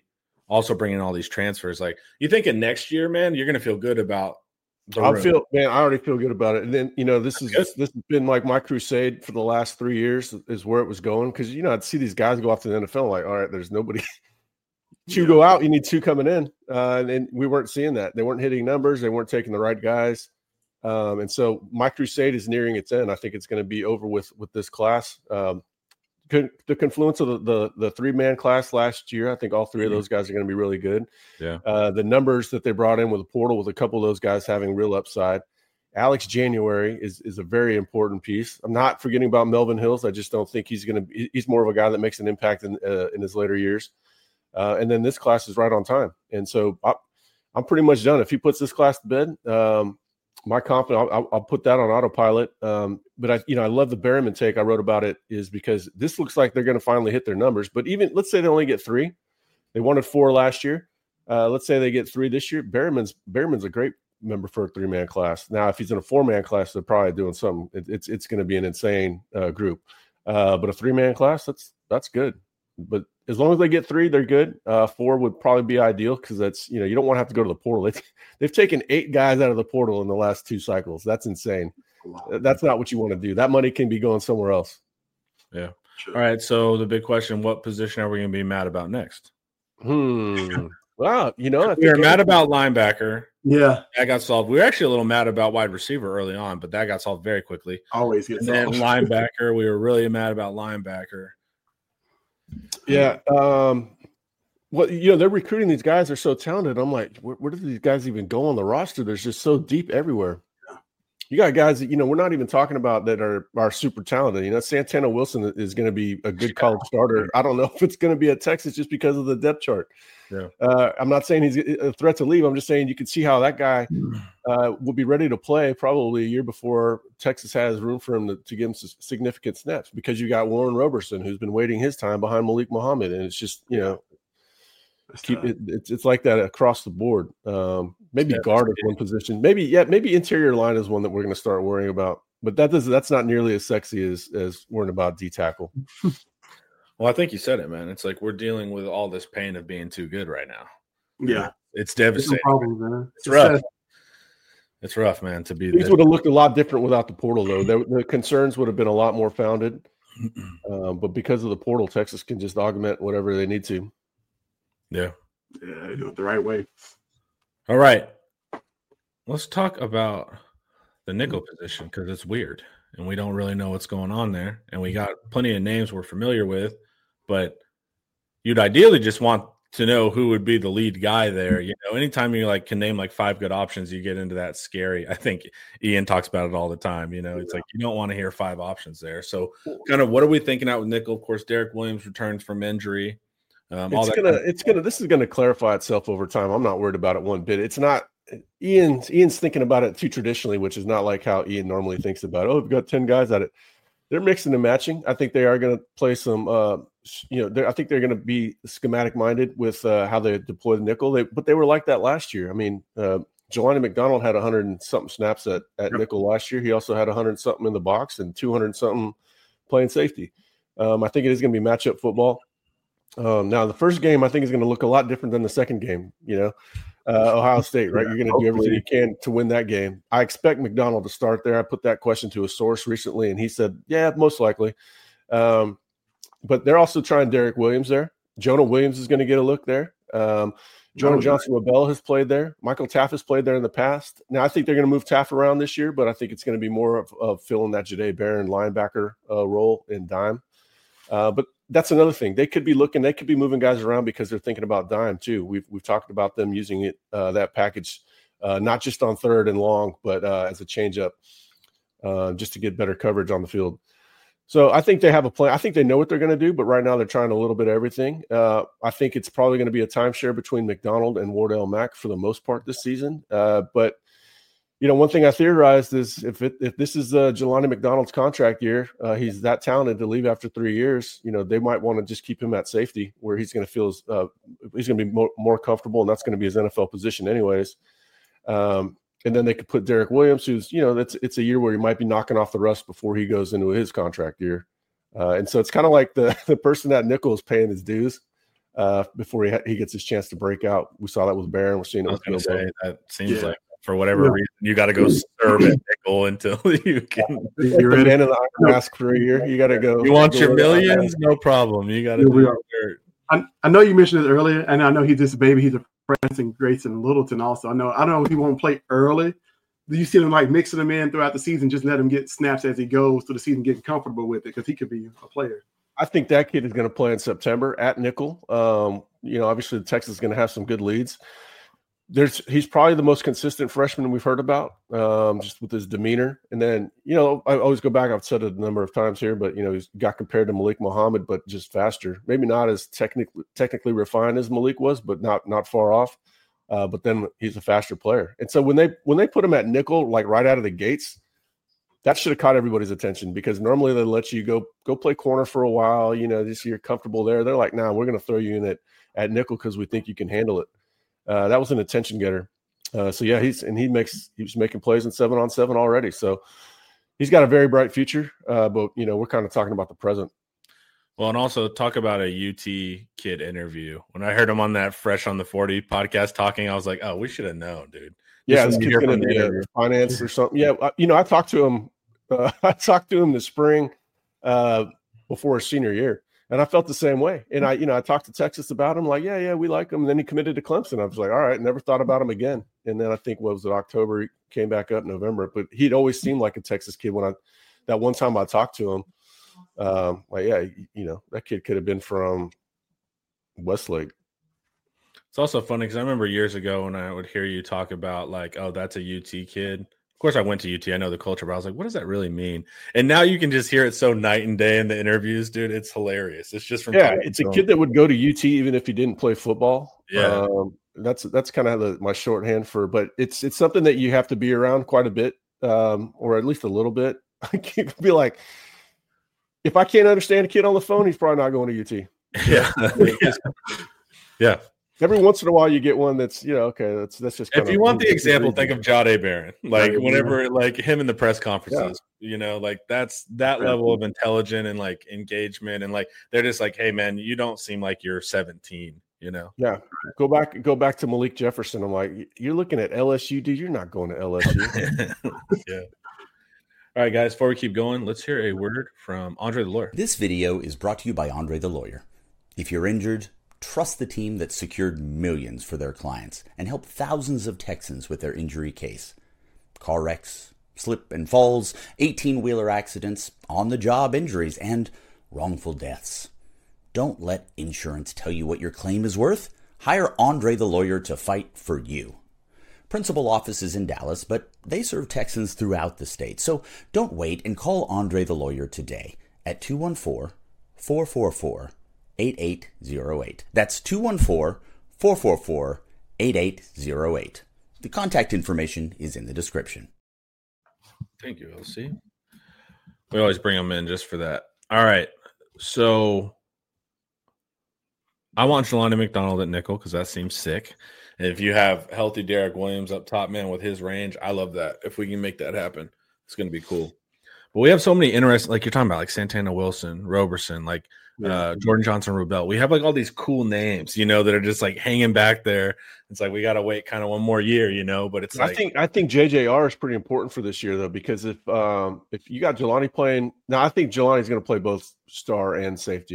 also bringing all these transfers. Like, you think in next year, man, you're going to feel good about the I room. already feel good about it. And then, this has been like my crusade for the last 3 years is where it was going. Cause I'd see these guys go off to the NFL like, all right, there's nobody. You go out, you need 2 coming in. And we weren't seeing that. They weren't hitting numbers. They weren't taking the right guys. And so my crusade is nearing its end. I think it's going to be over with this class. The confluence of the 3-man class last year, I think all 3 of those guys are going to be really good. Yeah. The numbers that they brought in with the portal, with a couple of those guys having real upside. Alex January is a very important piece. I'm not forgetting about Melvin Hills. I just don't think he's more of a guy that makes an impact in his later years. And then this class is right on time. And so I'm pretty much done. If he puts this class to bed, my confidence, I'll put that on autopilot. But I love the Berryman take I wrote about it, is because this looks like they're going to finally hit their numbers. But even let's say they only get 3, they wanted 4 last year. Let's say they get 3 this year. Berryman's a great member for a 3-man class. Now, if he's in a 4-man class, they're probably doing something. It's going to be an insane group. But a 3-man class, that's good. But as long as they get 3, they're good. 4 would probably be ideal, because that's, you don't want to have to go to the portal. They've taken 8 guys out of the portal in the last 2 cycles. That's insane. That's not what you want to do. That money can be going somewhere else. Yeah. Sure. All right. So the big question: what position are we going to be mad about next? Well, we were mad about linebacker. Yeah, that got solved. We were actually a little mad about wide receiver early on, but that got solved very quickly. Always gets solved. And then linebacker, we were really mad about linebacker. Yeah. Well, they're recruiting these guys. They're so talented. I'm like, where do these guys even go on the roster? There's just so deep everywhere. You got guys that, we're not even talking about that are super talented. Santana Wilson is going to be a good college starter. I don't know if it's going to be at Texas just because of the depth chart. Yeah. I'm not saying he's a threat to leave. I'm just saying you can see how that guy will be ready to play probably a year before Texas has room for him to give him some significant snaps, because you got Warren Roberson, who's been waiting his time behind Malik Muhammad. And it's just, it's like that across the board. Maybe guard is one position. Maybe interior line is one that we're going to start worrying about. But that's not nearly as sexy as worrying about D tackle. Well, I think you said it, man. It's like we're dealing with all this pain of being too good right now. Yeah, it's devastating. Problems, man. It's rough. It's rough, man. To be things would have looked a lot different without the portal, though. The concerns would have been a lot more founded. But because of the portal, Texas can just augment whatever they need to. Yeah. Yeah, they do it the right way. All right. Let's talk about the nickel position, because it's weird and we don't really know what's going on there. And we got plenty of names we're familiar with, but you'd ideally just want to know who would be the lead guy there. Anytime you can name 5 good options, you get into that scary. I think Ian talks about it all the time. It's like you don't want to hear 5 options there. So kind of what are we thinking out with nickel? Of course, Derek Williams returns from injury. This is gonna clarify itself over time. I'm not worried about it one bit. It's not Ian's thinking about it too traditionally, which is not like how Ian normally thinks about it. Oh, we've got 10 guys at it. They're mixing and matching. I think they are going to play some. I think they're going to be schematic minded with how they deploy the nickel. But they were like that last year. I mean, Jelani McDonald had 100 and something snaps at nickel last year. He also had 100 something in the box and 200 something playing safety. I think it is going to be matchup football. Now, the first game, I think, is going to look a lot different than the second game, Ohio State, right? You're going to do everything you can to win that game. I expect McDonald to start there. I put that question to a source recently, and he said, yeah, most likely. But they're also trying Derek Williams there. Jonah Williams is going to get a look there. Jonah Johnson-Wabella has played there. Michael Taff has played there in the past. Now, I think they're going to move Taff around this year, but I think it's going to be more of filling that Jahdae Barron linebacker role in dime. But that's another thing. They could be moving guys around because they're thinking about dime too. We've talked about them using it, that package, not just on third and long, but as a changeup, just to get better coverage on the field. So I think they have a plan. I think they know what they're going to do, but right now they're trying a little bit of everything. I think it's probably going to be a timeshare between McDonald and Wardell Mack for the most part this season. But one thing I theorized is if this is Jelani McDonald's contract year, he's that talented to leave after 3 years. They might want to just keep him at safety, where he's going to feel he's going to be more comfortable, and that's going to be his NFL position anyways. And then they could put Derek Williams, who's it's a year where he might be knocking off the rust before he goes into his contract year, and so it's kind of like the person at nickel is paying his dues. before he gets his chance to break out. We saw that with Barron. We're seeing it with Gilbo. That seems like for whatever reason you got to go serve at nickel until you can. You're the man in the iron mask for a year. You got to go. You want your millions? No problem. You got to. I know you mentioned it earlier, and I know he's just a baby. He's a Preston, Grayson, Littleton. Also, I don't know if he won't play early. Do you see him like mixing them in throughout the season? Just let him get snaps as he goes through the season, getting comfortable with it because he could be a player. I think that kid is going to play in September at nickel. Obviously, Texas is going to have some good leads. He's probably the most consistent freshman we've heard about, just with his demeanor. And then, I always go back. I've said it a number of times here, but he's got compared to Malik Muhammad, but just faster. Maybe not as technically refined as Malik was, but not far off. But then he's a faster player. And so when they put him at nickel, like right out of the gates, that should have caught everybody's attention because normally they let you go play corner for a while. Just you're comfortable there. They're like, nah, we're going to throw you in at nickel because we think you can handle it. That was an attention getter. He was making plays in 7-on-7 already. So he's got a very bright future. But we're kind of talking about the present. Well, and also talk about a UT kid interview. When I heard him on that Fresh on the 40 podcast talking, I was like, oh, we should have known, dude. Yeah, this kid's going to be finance or something. Yeah, I talked to him. I talked to him this spring before his senior year, and I felt the same way. And I talked to Texas about him, like, yeah, we like him. And then he committed to Clemson. I was like, all right, never thought about him again. And then I think October, he came back up November. But he'd always seemed like a Texas kid that one time I talked to him. That kid could have been from Westlake. It's also funny because I remember years ago when I would hear you talk about like, oh, that's a UT kid. Of course, I went to UT. I know the culture, but I was like, what does that really mean? And now you can just hear it so night and day in the interviews, dude. It's hilarious. It's just it's a kid that would go to UT even if he didn't play football. Yeah, that's kind of my shorthand for. But it's something that you have to be around quite a bit, or at least a little bit. I can't be like, if I can't understand a kid on the phone, he's probably not going to UT. Yeah. Yeah. Every once in a while, you get one that's, okay, that's just. If you want the example, think of Jahdae Barron. Like whenever, like him in the press conferences, like that's that level of intelligence and like engagement, and like they're just like, hey man, you don't seem like you're 17. Yeah. Go back to Malik Jefferson. I'm like, you're looking at LSU, dude. You're not going to LSU. Yeah. All right, guys, before we keep going, let's hear a word from Andre the Lawyer. This video is brought to you by Andre the Lawyer. If you're injured, trust the team that secured millions for their clients and helped thousands of Texans with their injury case. Car wrecks, slip and falls, 18-wheeler accidents, on-the-job injuries, and wrongful deaths. Don't let insurance tell you what your claim is worth. Hire Andre the Lawyer to fight for you. Principal office is in Dallas, but they serve Texans throughout the state. So don't wait and call Andre the Lawyer today at 214-444-8808. That's 214-444-8808. The contact information is in the description. Thank you, LC. We always bring them in just for that. All right. So I want Jelani McDonald at nickel because that seems sick. And if you have healthy Derek Williams up top, man, with his range, I love that. If we can make that happen, it's going to be cool. But we have so many interesting, like you're talking about, like Santana Wilson, Roberson, like Jordan Johnson Rubel. We have like all these cool names, that are just like hanging back there. It's like we got to wait kind of one more year, but it's I think JJR is pretty important for this year though, because if you got Jelani playing now, I think Jelani's going to play both star and safety.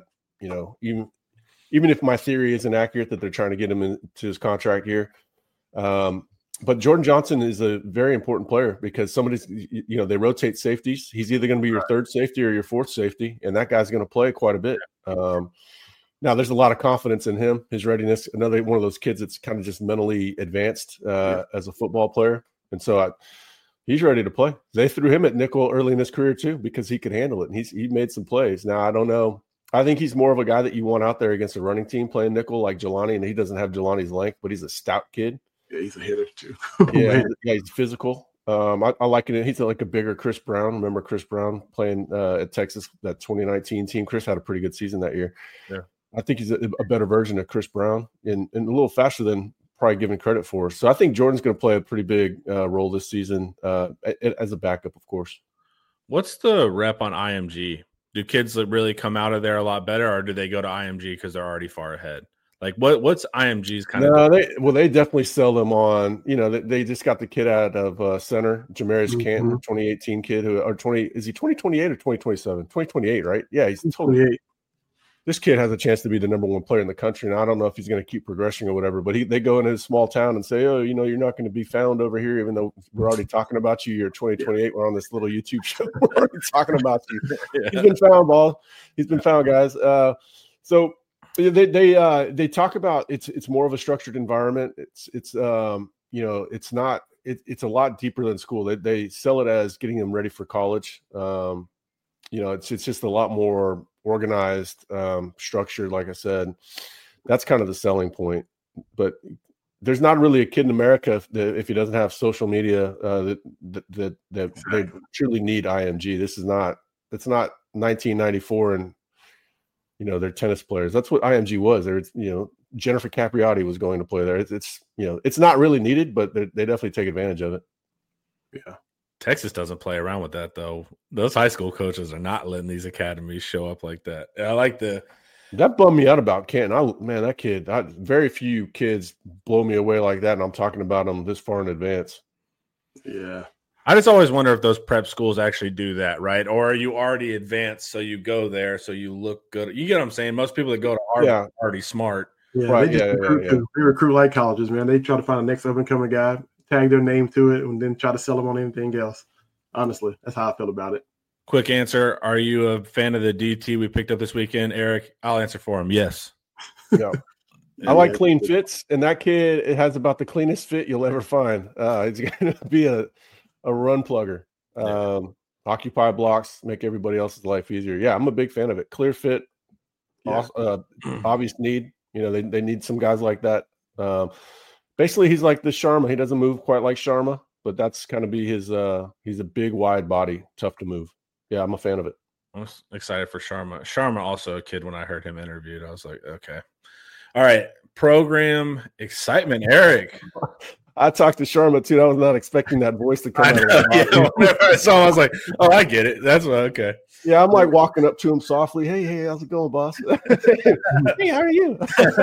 Even if my theory isn't accurate that they're trying to get him into his contract here. But Jordan Johnson is a very important player because they rotate safeties. He's either going to be your third safety or your fourth safety, and that guy's going to play quite a bit. Now, there's a lot of confidence in him, his readiness. Another one of those kids that's kind of just mentally advanced as a football player. And so he's ready to play. They threw him at nickel early in his career too because he could handle it, and he made some plays. Now, I don't know. I think he's more of a guy that you want out there against a running team playing nickel like Jelani, and he doesn't have Jelani's length, but he's a stout kid. Yeah, he's a hitter too. He's physical. I like it. He's like a bigger Chris Brown. Remember Chris Brown playing at Texas, that 2019 team? Chris had a pretty good season that year. Yeah, I think he's a better version of Chris Brown and a little faster than probably given credit for. So I think Jordan's going to play a pretty big role this season as a backup, of course. What's the rep on IMG? Do kids really come out of there a lot better, or do they go to IMG because they're already far ahead? Like what's IMG's kind of? They definitely sell them on. They just got the kid out of center, Jamarius Canton, 2018 kid is he 2028 or 2027? 2028, right? Yeah, he's 28. This kid has a chance to be the number one player in the country, and I don't know if he's going to keep progressing or whatever. But they go into a small town and say, "Oh, you're not going to be found over here," even though we're already talking about you. You're 2028. We're on this little YouTube show. We're already talking about you. Yeah. He's been found, ball. He's been found, guys. So they talk about it's more of a structured environment. It's not. It's a lot deeper than school. They sell it as getting them ready for college. It's just a lot more organized, structured. Like I said, that's kind of the selling point. But there's not really a kid in America if he doesn't have social media that they truly need IMG. It's not 1994 and they're tennis players. That's what IMG was. Jennifer Capriati was going to play there. It's not really needed, but they definitely take advantage of it. Yeah. Texas doesn't play around with that, though. Those high school coaches are not letting these academies show up like that. I like that bummed me out about Canton. That kid. Very few kids blow me away like that, and I'm talking about them this far in advance. Yeah. I just always wonder if those prep schools actually do that, right? Or are you already advanced, so you go there, so you look good? You get what I'm saying? Most people that go to Harvard are already smart. Yeah, right. They recruit like colleges, man. They try to find the next up-and-coming guy, tag their name to it, and then try to sell them on anything else. Honestly, that's how I feel about it. Quick answer. Are you a fan of the DT we picked up this weekend, Eric? I'll answer for him. Yes. Yeah. I like clean fits, and that kid, it has about the cleanest fit you'll ever find. It's going to be a run plugger. Occupy blocks, make everybody else's life easier. Yeah, I'm a big fan of it. Clear fit, obvious need. They need some guys like that. Basically, he's like the Sharma. He doesn't move quite like Sharma, but that's kind of be his he's a big, wide body, tough to move. Yeah, I'm a fan of it. I was excited for Sharma. Sharma also a kid when I heard him interviewed. I was like, okay. All right. Program excitement, Eric. I talked to Sharma too. I was not expecting that voice to come out of his mouth. Whenever I saw him, I was like, oh, I get it. That's what, okay. Yeah, I'm like walking up to him softly. Hey, how's it going, boss? Hey, how are you?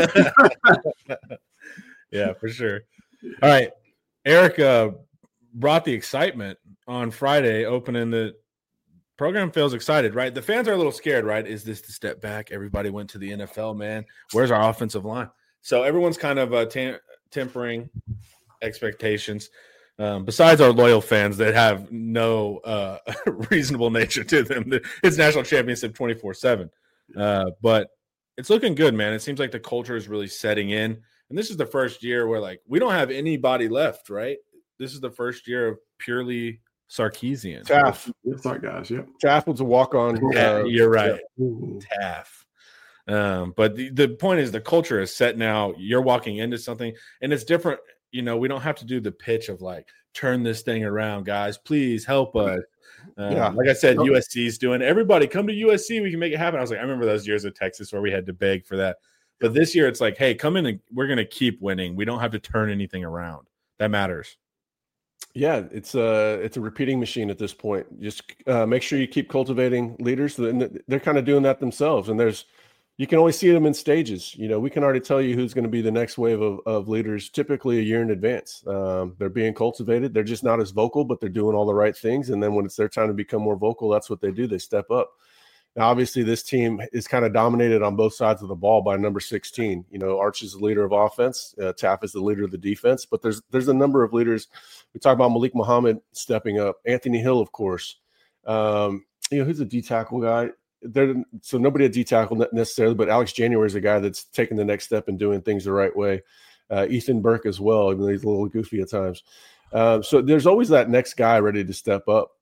Yeah, for sure. All right. Eric brought the excitement on Friday, opening the program. Feels excited, right? The fans are a little scared, right? Is this the step back? Everybody went to the NFL, man. Where's our offensive line? So everyone's kind of tempering expectations. Besides our loyal fans that have no reasonable nature to them. It's national championship 24/7. But it's looking good, man. It seems like the culture is really setting in. And this is the first year where, we don't have anybody left, right? This is the first year of purely Sarkisian. Taff. Sorry, guys. Yep. Taff was a walk-on. Yeah, you're right. Yeah. Taff. But the point is the culture is set now. You're walking into something, and it's different. We don't have to do the pitch of turn this thing around, guys. Please help us. Like I said, USC's doing. Everybody come to USC. We can make it happen. I was like, I remember those years of Texas where we had to beg for that. But this year, it's like, hey, come in and we're going to keep winning. We don't have to turn anything around. That matters. Yeah, it's a repeating machine at this point. Just make sure you keep cultivating leaders. They're kind of doing that themselves. And you can always see them in stages. We can already tell you who's going to be the next wave of leaders, typically a year in advance. They're being cultivated. They're just not as vocal, but they're doing all the right things. And then when it's their time to become more vocal, that's what they do. They step up. Now, obviously, this team is kind of dominated on both sides of the ball by number 16. Arch is the leader of offense. Taff is the leader of the defense. But there's a number of leaders. We talk about Malik Muhammad stepping up. Anthony Hill, of course. Who's a D tackle guy? So nobody at D tackle necessarily, but Alex January is a guy that's taking the next step and doing things the right way. Ethan Burke as well, even though he's a little goofy at times. So there's always that next guy ready to step up.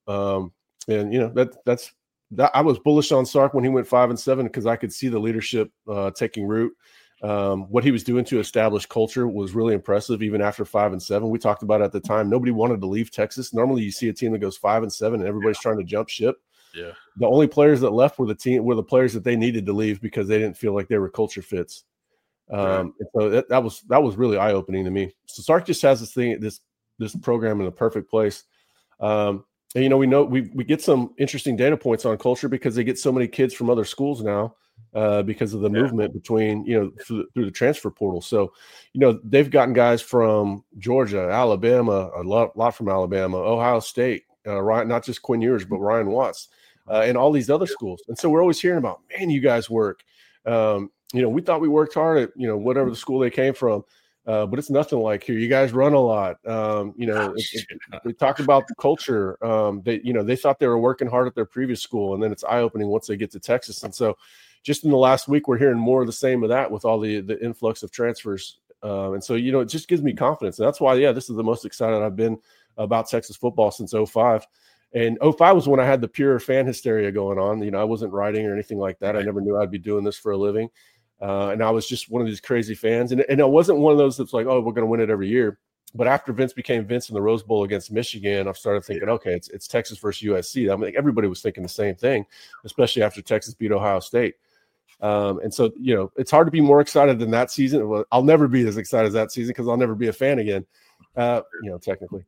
That's I was bullish on Sark when he went 5-7 because I could see the leadership taking root. What he was doing to establish culture was really impressive, even after 5-7. We talked about it at the time. Nobody wanted to leave Texas. Normally, you see a team that goes 5-7 and everybody's trying to jump ship. Yeah. The only players that left were the players that they needed to leave because they didn't feel like they were culture fits. And so that was really eye opening to me. So Sark just has this program in the perfect place. And, we know we get some interesting data points on culture because they get so many kids from other schools now because of the movement between, through the transfer portal. So, they've gotten guys from Georgia, Alabama, a lot from Alabama, Ohio State, Ryan, not just Quinn Ewers, but Ryan Watts, and all these other schools. And so we're always hearing about, man, you guys work. We thought we worked hard at, whatever the school they came from. But it's nothing like here. You guys run a lot. We talked about the culture. They thought they were working hard at their previous school, and then it's eye-opening once they get to Texas. And so just in the last week, we're hearing more of the same of that with all the influx of transfers. And so, it just gives me confidence. And that's why, this is the most excited I've been about Texas football since 2005. And 2005 was when I had the pure fan hysteria going on. I wasn't writing or anything like that. I never knew I'd be doing this for a living. And I was just one of these crazy fans. And I wasn't one of those that's like, oh, we're going to win it every year. But after Vince became Vince in the Rose Bowl against Michigan, I've started thinking, okay, it's Texas versus USC. I mean, everybody was thinking the same thing, especially after Texas beat Ohio State. And so, it's hard to be more excited than that season. Well, I'll never be as excited as that season because I'll never be a fan again, technically.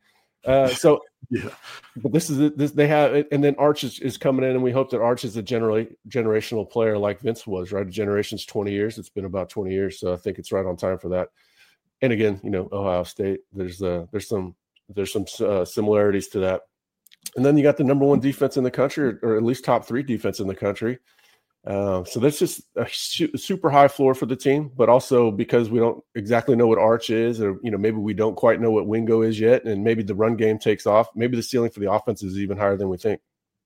But this they have it, and then Arch is coming in, and we hope that Arch is a generational player like Vince was, right? A generation's 20 years. It's been about 20 years, so I think it's right on time for that. And again, Ohio State, there's some similarities to that. And then you got the number one defense in the country, or at least top 3 defense in the country. So that's just a super high floor for the team, but also because we don't exactly know what Arch is, or, maybe we don't quite know what Wingo is yet. And maybe the run game takes off. Maybe the ceiling for the offense is even higher than we think.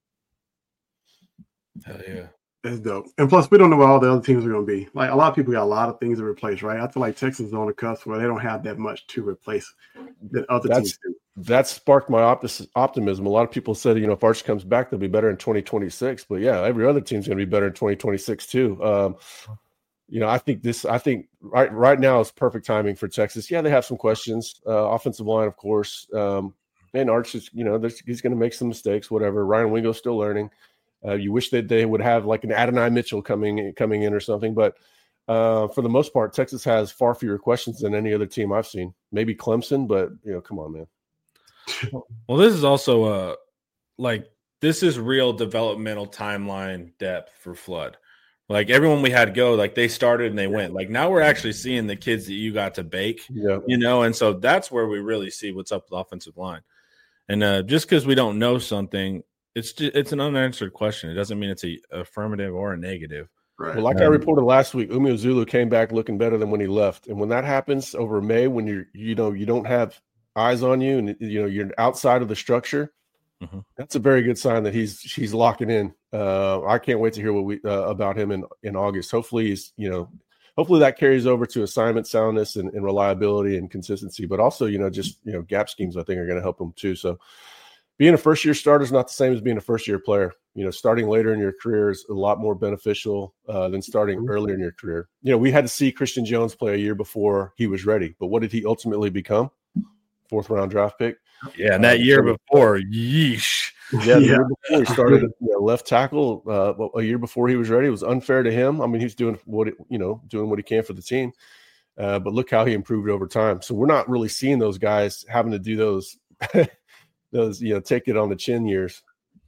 Hell yeah. That's dope. And plus, we don't know what all the other teams are going to be. Like, a lot of people got a lot of things to replace, right? I feel like Texas is on the cusp where they don't have that much to replace that other teams do. That sparked my optimism. A lot of people said, if Arch comes back, they'll be better in 2026. But every other team's going to be better in 2026 too. I think right now is perfect timing for Texas. Yeah, they have some questions. Offensive line, of course. And Arch is, he's going to make some mistakes. Whatever. Ryan Wingo's still learning. You wish that they would have like an Adonai Mitchell coming in or something, but for the most part, Texas has far fewer questions than any other team I've seen. Maybe Clemson, but come on, man. Well, this is also this is real developmental timeline depth for Flood. Like everyone we had go, like they started and they went. Like now we're actually seeing the kids that you got to bake, and so that's where we really see what's up with the offensive line. And just because we don't know something, it's an unanswered question. It doesn't mean it's a affirmative or a negative. Right. Well, like I reported last week, Umeozulu came back looking better than when he left. And when that happens over May, when you don't have eyes on you and you're outside of the structure, that's a very good sign that he's locking in. I can't wait to hear what about him in August. Hopefully hopefully that carries over to assignment soundness and reliability and consistency, but also gap schemes I think are going to help him too. So being a first-year starter is not the same as being a first-year player. Starting later in your career is a lot more beneficial than starting earlier in your career. We had to see Christian Jones play a year before he was ready, but what did he ultimately become? 4th-round draft pick. Yeah, and that year before, yeesh. Yeah, the year before he started at left tackle. A year before he was ready, it was unfair to him. I mean, he's doing what he can for the team, but look how he improved over time. So we're not really seeing those guys having to do those. Those take it on the chin years.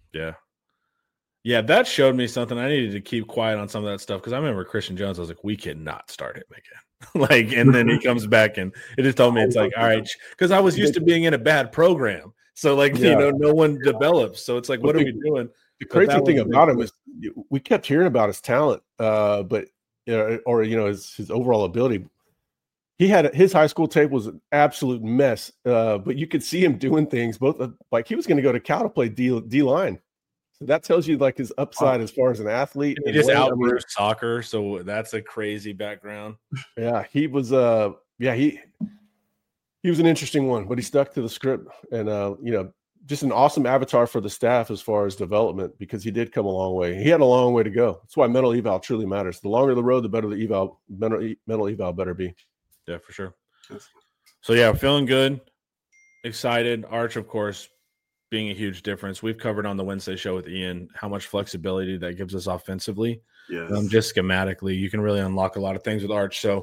Yeah, that showed me something. I needed to keep quiet on some of that stuff because I remember Christian Jones. I was like, we cannot start him again. And then he comes back and it just told me it's like, all right, because I was used to being in a bad program, so no one develops. So it's like, what are we doing? The crazy thing about him is we kept hearing about his talent, but his overall ability. His high school tape was an absolute mess, but you could see him doing things like he was going to go to Cal to play D line. So that tells you like his upside as far as an athlete. He just outgrew soccer, so that's a crazy background. Yeah, he was. He was an interesting one, but he stuck to the script, and just an awesome avatar for the staff as far as development because he did come a long way. He had a long way to go. That's why mental eval truly matters. The longer the road, the better the mental eval better be. Yeah, for sure. So, feeling good, excited. Arch, of course, being a huge difference. We've covered on the Wednesday show with Ian how much flexibility that gives us offensively. Yes. Just schematically, you can really unlock a lot of things with Arch. So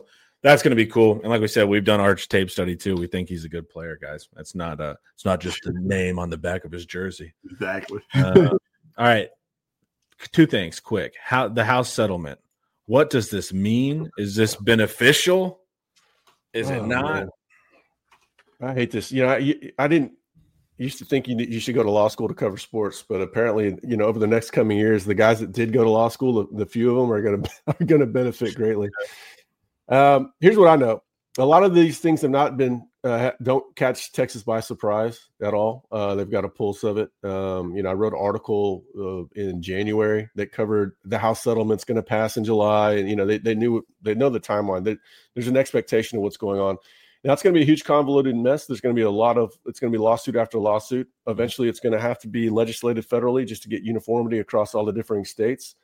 That's going to be cool. And like we said, we've done Arch tape study too. We think he's a good player, guys. It's not just the name on the back of his jersey. Exactly. All right. Two things quick. How the house settlement. What does this mean? Is this beneficial? Is it not? Man. I hate this. I didn't used to think you should go to law school to cover sports, but apparently, over the next coming years, the guys that did go to law school, the few of them are going to benefit greatly. Here's what I know. A lot of these things have not been don't catch Texas by surprise at all. They've got a pulse of it. I wrote an article in January that covered the house settlement's going to pass in July, and they know the timeline. There's an expectation of what's going on. Now it's going to be a huge convoluted mess. There's going to be it's going to be lawsuit after lawsuit. Eventually, it's going to have to be legislated federally just to get uniformity across all the differing states.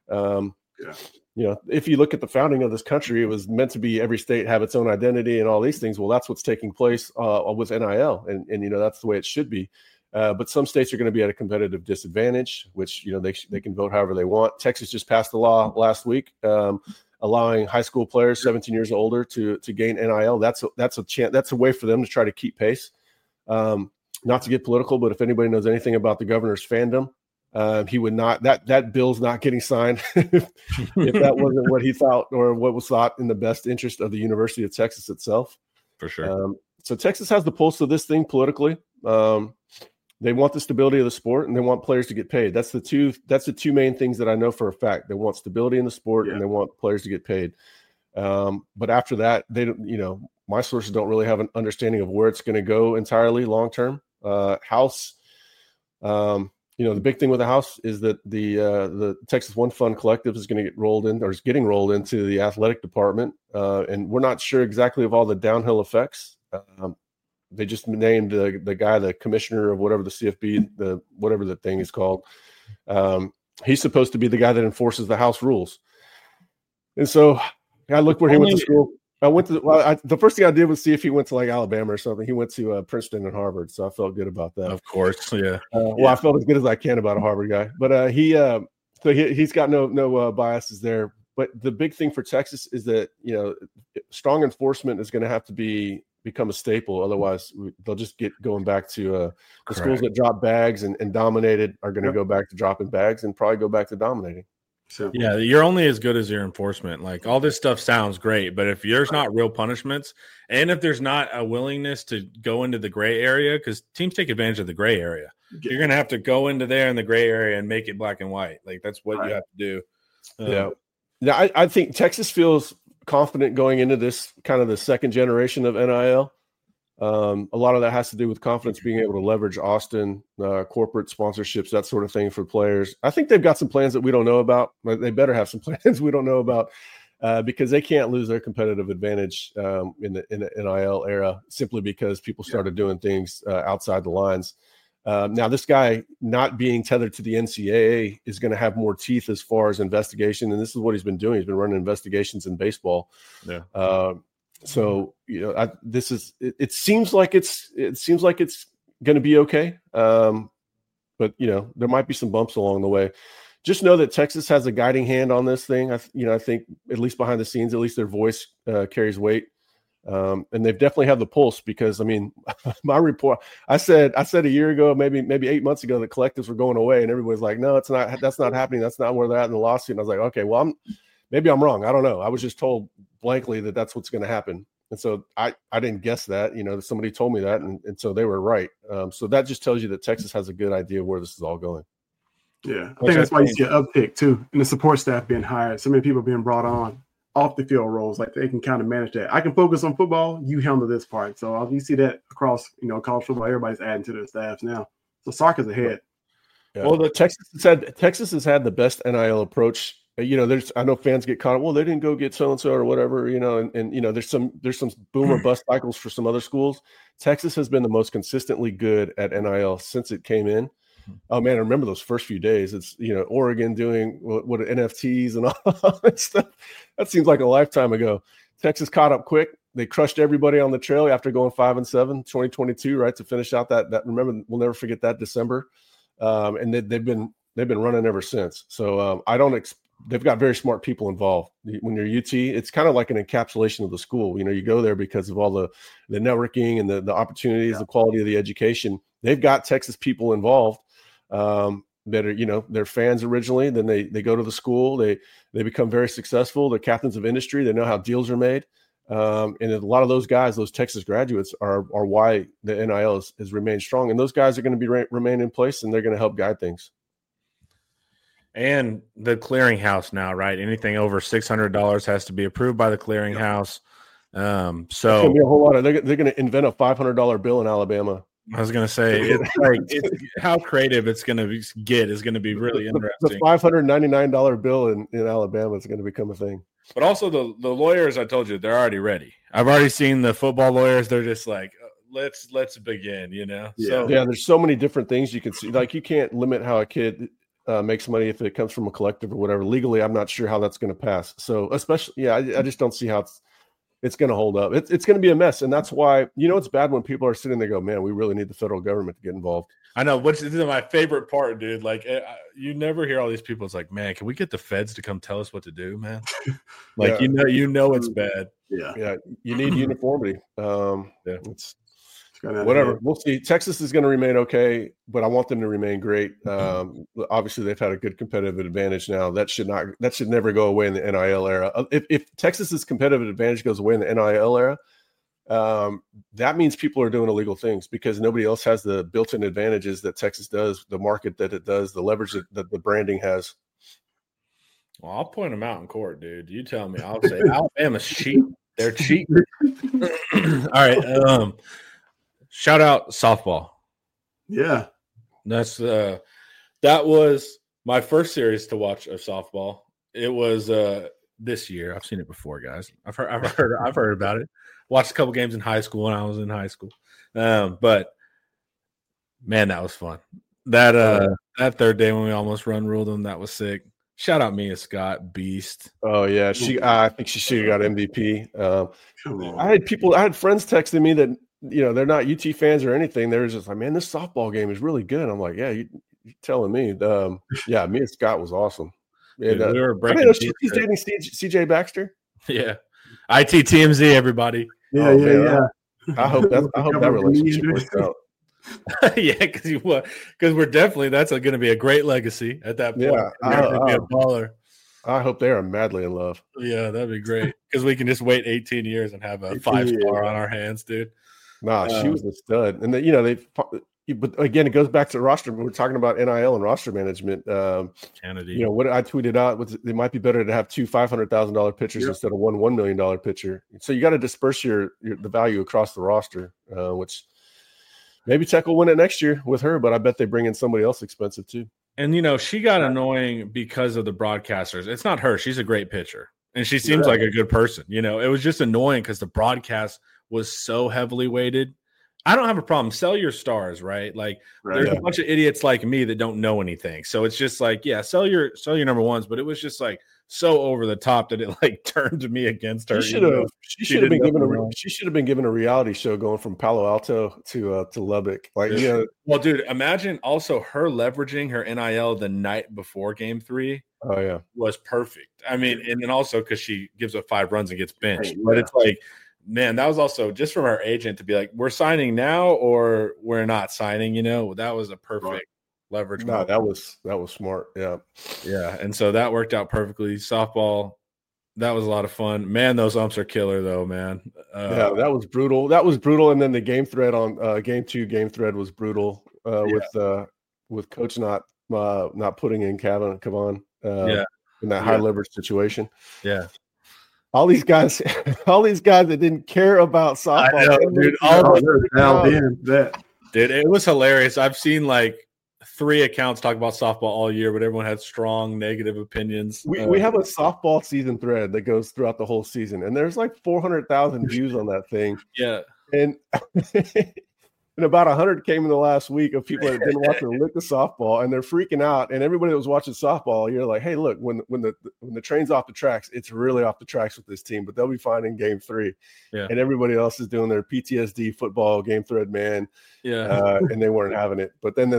If you look at the founding of this country, it was meant to be every state have its own identity and all these things. Well, that's what's taking place with NIL, and that's the way it should be. But some states are going to be at a competitive disadvantage, which they can vote however they want. Texas just passed a law last week allowing high school players 17 years or older to gain NIL. That's a chance. That's a way for them to try to keep pace. Not to get political, but if anybody knows anything about the governor's fandom, he would not. That bill's not getting signed if that wasn't what he thought or what was thought in the best interest of the University of Texas itself. For sure. So Texas has the pulse of this thing politically. They want the stability of the sport, and they want players to get paid. That's the two main things that I know for a fact. They want stability in the sport, and they want players to get paid. But after that, they don't. My sources don't really have an understanding of where it's going to go entirely long term. House. The big thing with the house is that the Texas One Fund Collective is going to get rolled in, or is getting rolled into the athletic department, and we're not sure exactly of all the downhill effects. They just named the guy, the commissioner of whatever the CFB, whatever the thing is called. He's supposed to be the guy that enforces the house rules. And so I looked where he went to school. The first thing I did was see if he went to like Alabama or something. He went to Princeton and Harvard, so I felt good about that. Of course, yeah. I felt as good as I can about a Harvard guy, but he's got no biases there. But the big thing for Texas is that strong enforcement is going to have to become a staple. Otherwise, they'll just get going back to the schools that drop bags and dominated are going to go back to dropping bags and probably go back to dominating. Simple. Yeah, you're only as good as your enforcement. Like all this stuff sounds great, but if there's not real punishments and if there's not a willingness to go into the gray area, because teams take advantage of the gray area, you're going to have to go into there in the gray area and make it black and white. Like that's what you have to do. Yeah, I think Texas feels confident going into this kind of the second generation of NIL. A lot of that has to do with confidence, being able to leverage Austin, corporate sponsorships, that sort of thing for players. I think they've got some plans that we don't know about. They better have some plans we don't know about because they can't lose their competitive advantage in the NIL era simply because people started doing things outside the lines. Now, this guy not being tethered to the NCAA is going to have more teeth as far as investigation, and this is what he's been doing. He's been running investigations in baseball. Yeah. So it seems like it's going to be okay. But there might be some bumps along the way. Just know that Texas has a guiding hand on this thing. I think at least behind the scenes, at least their voice carries weight. And they've definitely had the pulse because my report, I said a year ago, maybe 8 months ago, that collectives were going away and everybody's like, no, it's not, that's not happening. That's not where they're at in the lawsuit. And I was like, okay, well, maybe I'm wrong. I don't know. I was just told blankly that that's what's going to happen. And so I didn't guess that, somebody told me that. And so they were right. So that just tells you that Texas has a good idea of where this is all going. Yeah. I think that's why you see an uptick too. And the support staff being hired. So many people being brought on off the field roles, like they can kind of manage that. I can focus on football. You handle this part. So you see that across, college football, everybody's adding to their staffs now. So soccer's ahead. Yeah. Well, Texas has had the best NIL approach. I know fans get caught up. Well, they didn't go get so-and-so or whatever, and there's some boom or bust cycles for some other schools. Texas has been the most consistently good at NIL since it came in. Oh man, I remember those first few days. It's, Oregon doing what NFTs and all that stuff. That seems like a lifetime ago. Texas caught up quick. They crushed everybody on the trail after going 5-7, 2022, right, to finish out that. Remember, we'll never forget that December. And they've been running ever since. So I don't they've got very smart people involved. When you're UT, it's kind of like an encapsulation of the school. You go there because of all the networking and the opportunities, the quality of the education. They've got Texas people involved that are, they're fans originally. Then they go to the school. They become very successful. They're captains of industry. They know how deals are made. And a lot of those guys, those Texas graduates, are why the NIL has remained strong. And those guys are going to remain in place, and they're going to help guide things. And the clearinghouse now, right? Anything over $600 has to be approved by the clearinghouse. So it's going to be a whole lot of. They're going to invent a $500 bill in Alabama. I was going to say, it's how creative it's going to get is going to be really interesting. The $599 bill in Alabama is going to become a thing. But also the lawyers, I told you, they're already ready. I've already seen the football lawyers. They're just like, let's begin. Yeah. So there's so many different things you can see. Like, you can't limit how a kid makes money if it comes from a collective or whatever. Legally, I'm not sure how that's going to pass. So especially, I just don't see how it's going to hold up. It's going to be a mess. And that's why, it's bad when people are sitting there go, man, we really need the federal government to get involved. I know, which is my favorite part, dude. Like, you never hear all these people. It's like, man, can we get the feds to come tell us what to do, man? Like, it's bad. Yeah. You need uniformity. It's whatever. We'll see. Texas is going to remain okay, but I want them to remain great. Obviously, they've had a good competitive advantage now. That should never go away in the NIL era. If Texas's competitive advantage goes away in the NIL era, that means people are doing illegal things because nobody else has the built-in advantages that Texas does, the market that it does, the leverage that the branding has. Well, I'll point them out in court, dude. You tell me. I'll say Alabama's cheap. They're cheap. All right. Shout out softball. Yeah. That was my first series to watch of softball. It was this year. I've seen it before, guys. I've heard about it. Watched a couple games in high school when I was in high school. But man, that was fun. That third day when we almost ruled them, that was sick. Shout out Mia Scott, beast. Oh yeah, I think she should have got MVP. I had friends texting me that they're not UT fans or anything. They're just like, man, this softball game is really good. I'm like, yeah, you're telling me. Yeah, Mia Scott was awesome. Dude, we were breaking. She's dating CJ Baxter. Yeah, ITTMZ, everybody. Yeah. I hope that relationship works out. Yeah, because we're definitely that's going to be a great legacy at that point. Yeah, be a baller. I hope they are madly in love. Yeah, that'd be great because we can just wait 18 years and have a 5-star on our hands, dude. Nah, she was a stud, and but again, it goes back to roster. We're talking about NIL and roster management. Kennedy. What I tweeted out was it might be better to have two $500,000 pitchers instead of one $1 million pitcher. So you got to disperse the value across the roster, which maybe Tech will win it next year with her, but I bet they bring in somebody else expensive too. And she got annoying because of the broadcasters. It's not her; she's a great pitcher, and she seems like a good person. It was just annoying because the broadcast was so heavily weighted. I don't have a problem. Sell your stars, right? Like there's a bunch of idiots like me that don't know anything. So it's just like, yeah, sell your number ones. But it was just like so over the top that it like turned me against her. She should have been given a reality show going from Palo Alto to Lubbock. Like, well, dude, imagine also her leveraging her NIL the night before Game 3. Oh yeah, was perfect. I mean, and then also because she gives up 5 runs and gets benched, but it's like. Man, that was also just from our agent to be like, we're signing now or we're not signing, that was a perfect leverage. No, that was smart. Yeah. Yeah. And so that worked out perfectly. Softball, that was a lot of fun. Man, those umps are killer though, man. Yeah, that was brutal. And then the game thread on game 2 was brutal with coach not putting in Kavan in that high leverage situation. Yeah. All these guys that didn't care about softball. I know, dude. Dude, it was hilarious. I've seen like 3 accounts talk about softball all year, but everyone had strong negative opinions. We have a softball season thread that goes throughout the whole season, and there's like 400,000 views on that thing. Yeah. And and about 100 came in the last week of people that didn't watch the lick of softball, and they're freaking out. And everybody that was watching softball, you're like, hey, look, when the train's off the tracks, it's really off the tracks with this team, but they'll be fine in Game 3. Yeah. And everybody else is doing their PTSD football game thread, man. Yeah. And they weren't having it. But then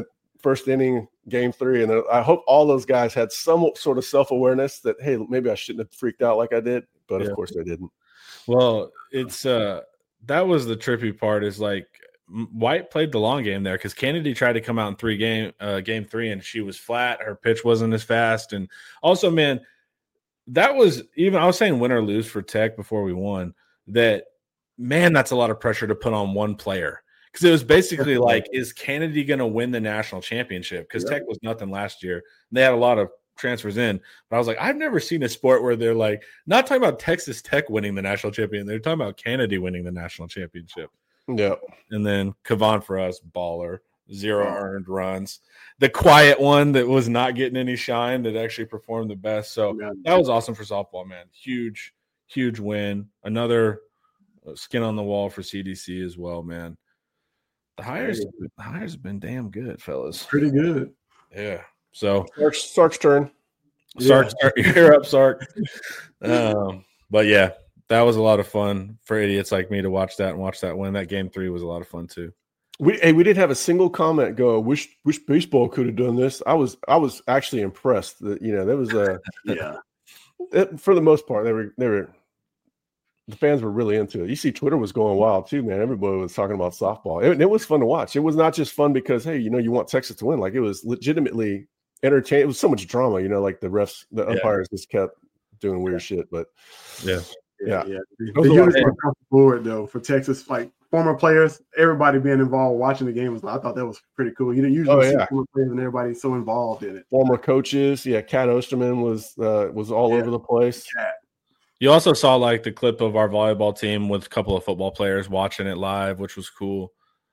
first inning, game 3, and I hope all those guys had some sort of self-awareness that, hey, maybe I shouldn't have freaked out like I did, but of course they didn't. Well, it's that was the trippy part is like White played the long game there because Kennedy tried to come out in game 3 and she was flat. Her pitch wasn't as fast. And also, man, that was even, I was saying win or lose for Tech before we won, that, man, that's a lot of pressure to put on one player. Because it was basically like, is Kennedy going to win the national championship? Because Tech was nothing last year. They had a lot of transfers in. But I was like, I've never seen a sport where they're like, not talking about Texas Tech winning the national championship. They're talking about Kennedy winning the national championship. Yeah. And then Kevon for us, baller, 0 earned runs. The quiet one that was not getting any shine that actually performed the best. So that was awesome for softball, man. Huge, huge win. Another skin on the wall for CDC as well, man. The hires have been damn good, fellas. Pretty good. Yeah. So Sark's turn. Sark, you're up, Sark. But yeah, that was a lot of fun for idiots like me to watch that and watch that win. That game 3 was a lot of fun too. We didn't have a single comment go, wish baseball could have done this. I was actually impressed that, there was for the most part, the fans were really into it. You see Twitter was going wild too, man. Everybody was talking about softball. It was fun to watch. It was not just fun because, hey, you want Texas to win. Like, it was legitimately entertaining. It was so much drama, like the refs, the umpires just kept doing weird shit. But yeah. The unity across the board, though, for Texas, like former players, everybody being involved watching the game I thought that was pretty cool. You didn't usually see former players and everybody so involved in it. Former coaches, Kat Osterman was all over the place. You also saw like the clip of our volleyball team with a couple of football players watching it live, which was cool.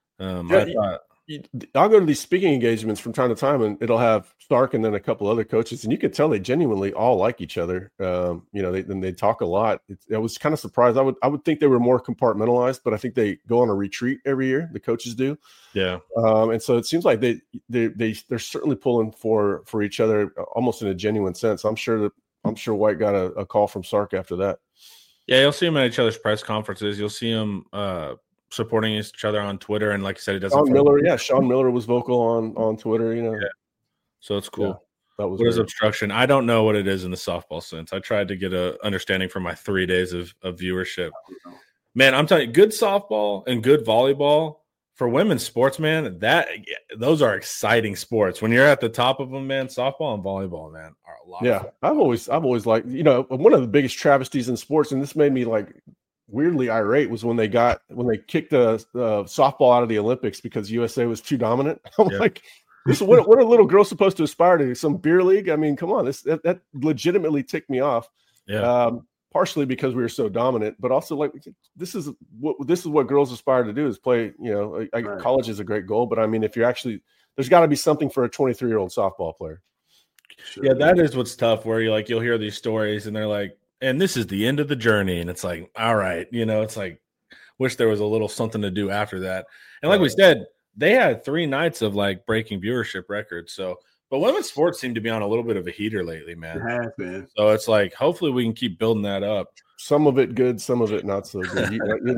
I'll go to these speaking engagements from time to time, and it'll have Stark and then a couple other coaches, and you could tell they genuinely all like each other. They talk a lot. I was kind of surprised. I would think they were more compartmentalized, but I think they go on a retreat every year. The coaches do. Yeah. And so it seems like they're certainly pulling for each other, almost in a genuine sense. I'm sure White got a call from Sark after that. Yeah, you'll see him at each other's press conferences. You'll see him supporting each other on Twitter, and like you said, he doesn't. Sean Miller was vocal on Twitter. Yeah. So it's cool. Yeah, that was what is obstruction? I don't know what it is in the softball sense. I tried to get a understanding from my 3 days of viewership. Man, I'm telling you, good softball and good volleyball for women's sports, man. Those are exciting sports. When you're at the top of them, man, softball and volleyball, man, are a lot. Yeah, I've always liked. One of the biggest travesties in sports, and this made me like weirdly irate, was when they kicked the softball out of the Olympics because USA was too dominant. I'm like, what are little girls supposed to aspire to? Some beer league? I mean, come on, that legitimately ticked me off. Yeah. Partially because we were so dominant, but also like this is what girls aspire to do is play. College is a great goal, but I mean, if you're actually, there's got to be something for a 23-year-old softball player. Sure. Yeah, that is what's tough. Where you'll hear these stories, and they're like, and this is the end of the journey, and it's like, all right, it's like, wish there was a little something to do after that. And like we said, they had 3 nights of like breaking viewership records. So. But women's sports seem to be on a little bit of a heater lately, man. It has been. So it's like, hopefully we can keep building that up. Some of it good, some of it not so good.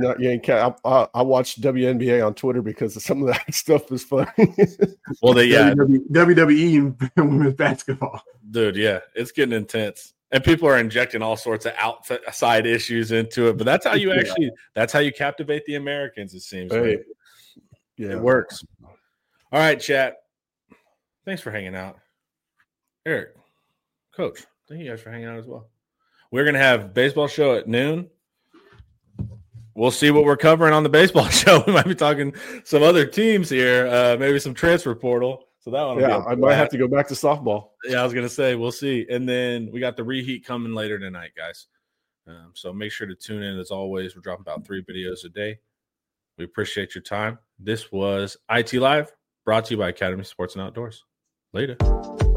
I watched WNBA on Twitter because some of that stuff is funny. Well, WWE and women's basketball. Dude, yeah, it's getting intense. And people are injecting all sorts of outside issues into it. But that's how you that's how you captivate the Americans, it seems. Hey. Yeah, it works. All right, chat. Thanks for hanging out. Eric, Coach, thank you guys for hanging out as well. We're going to have baseball show at noon. We'll see what we're covering on the baseball show. We might be talking some other teams here, maybe some transfer portal. So that one. Yeah, I might have to go back to softball. Yeah, I was going to say, we'll see. And then we got the reheat coming later tonight, guys. So make sure to tune in. As always, we're dropping about 3 videos a day. We appreciate your time. This was IT Live, brought to you by Academy Sports and Outdoors. Later.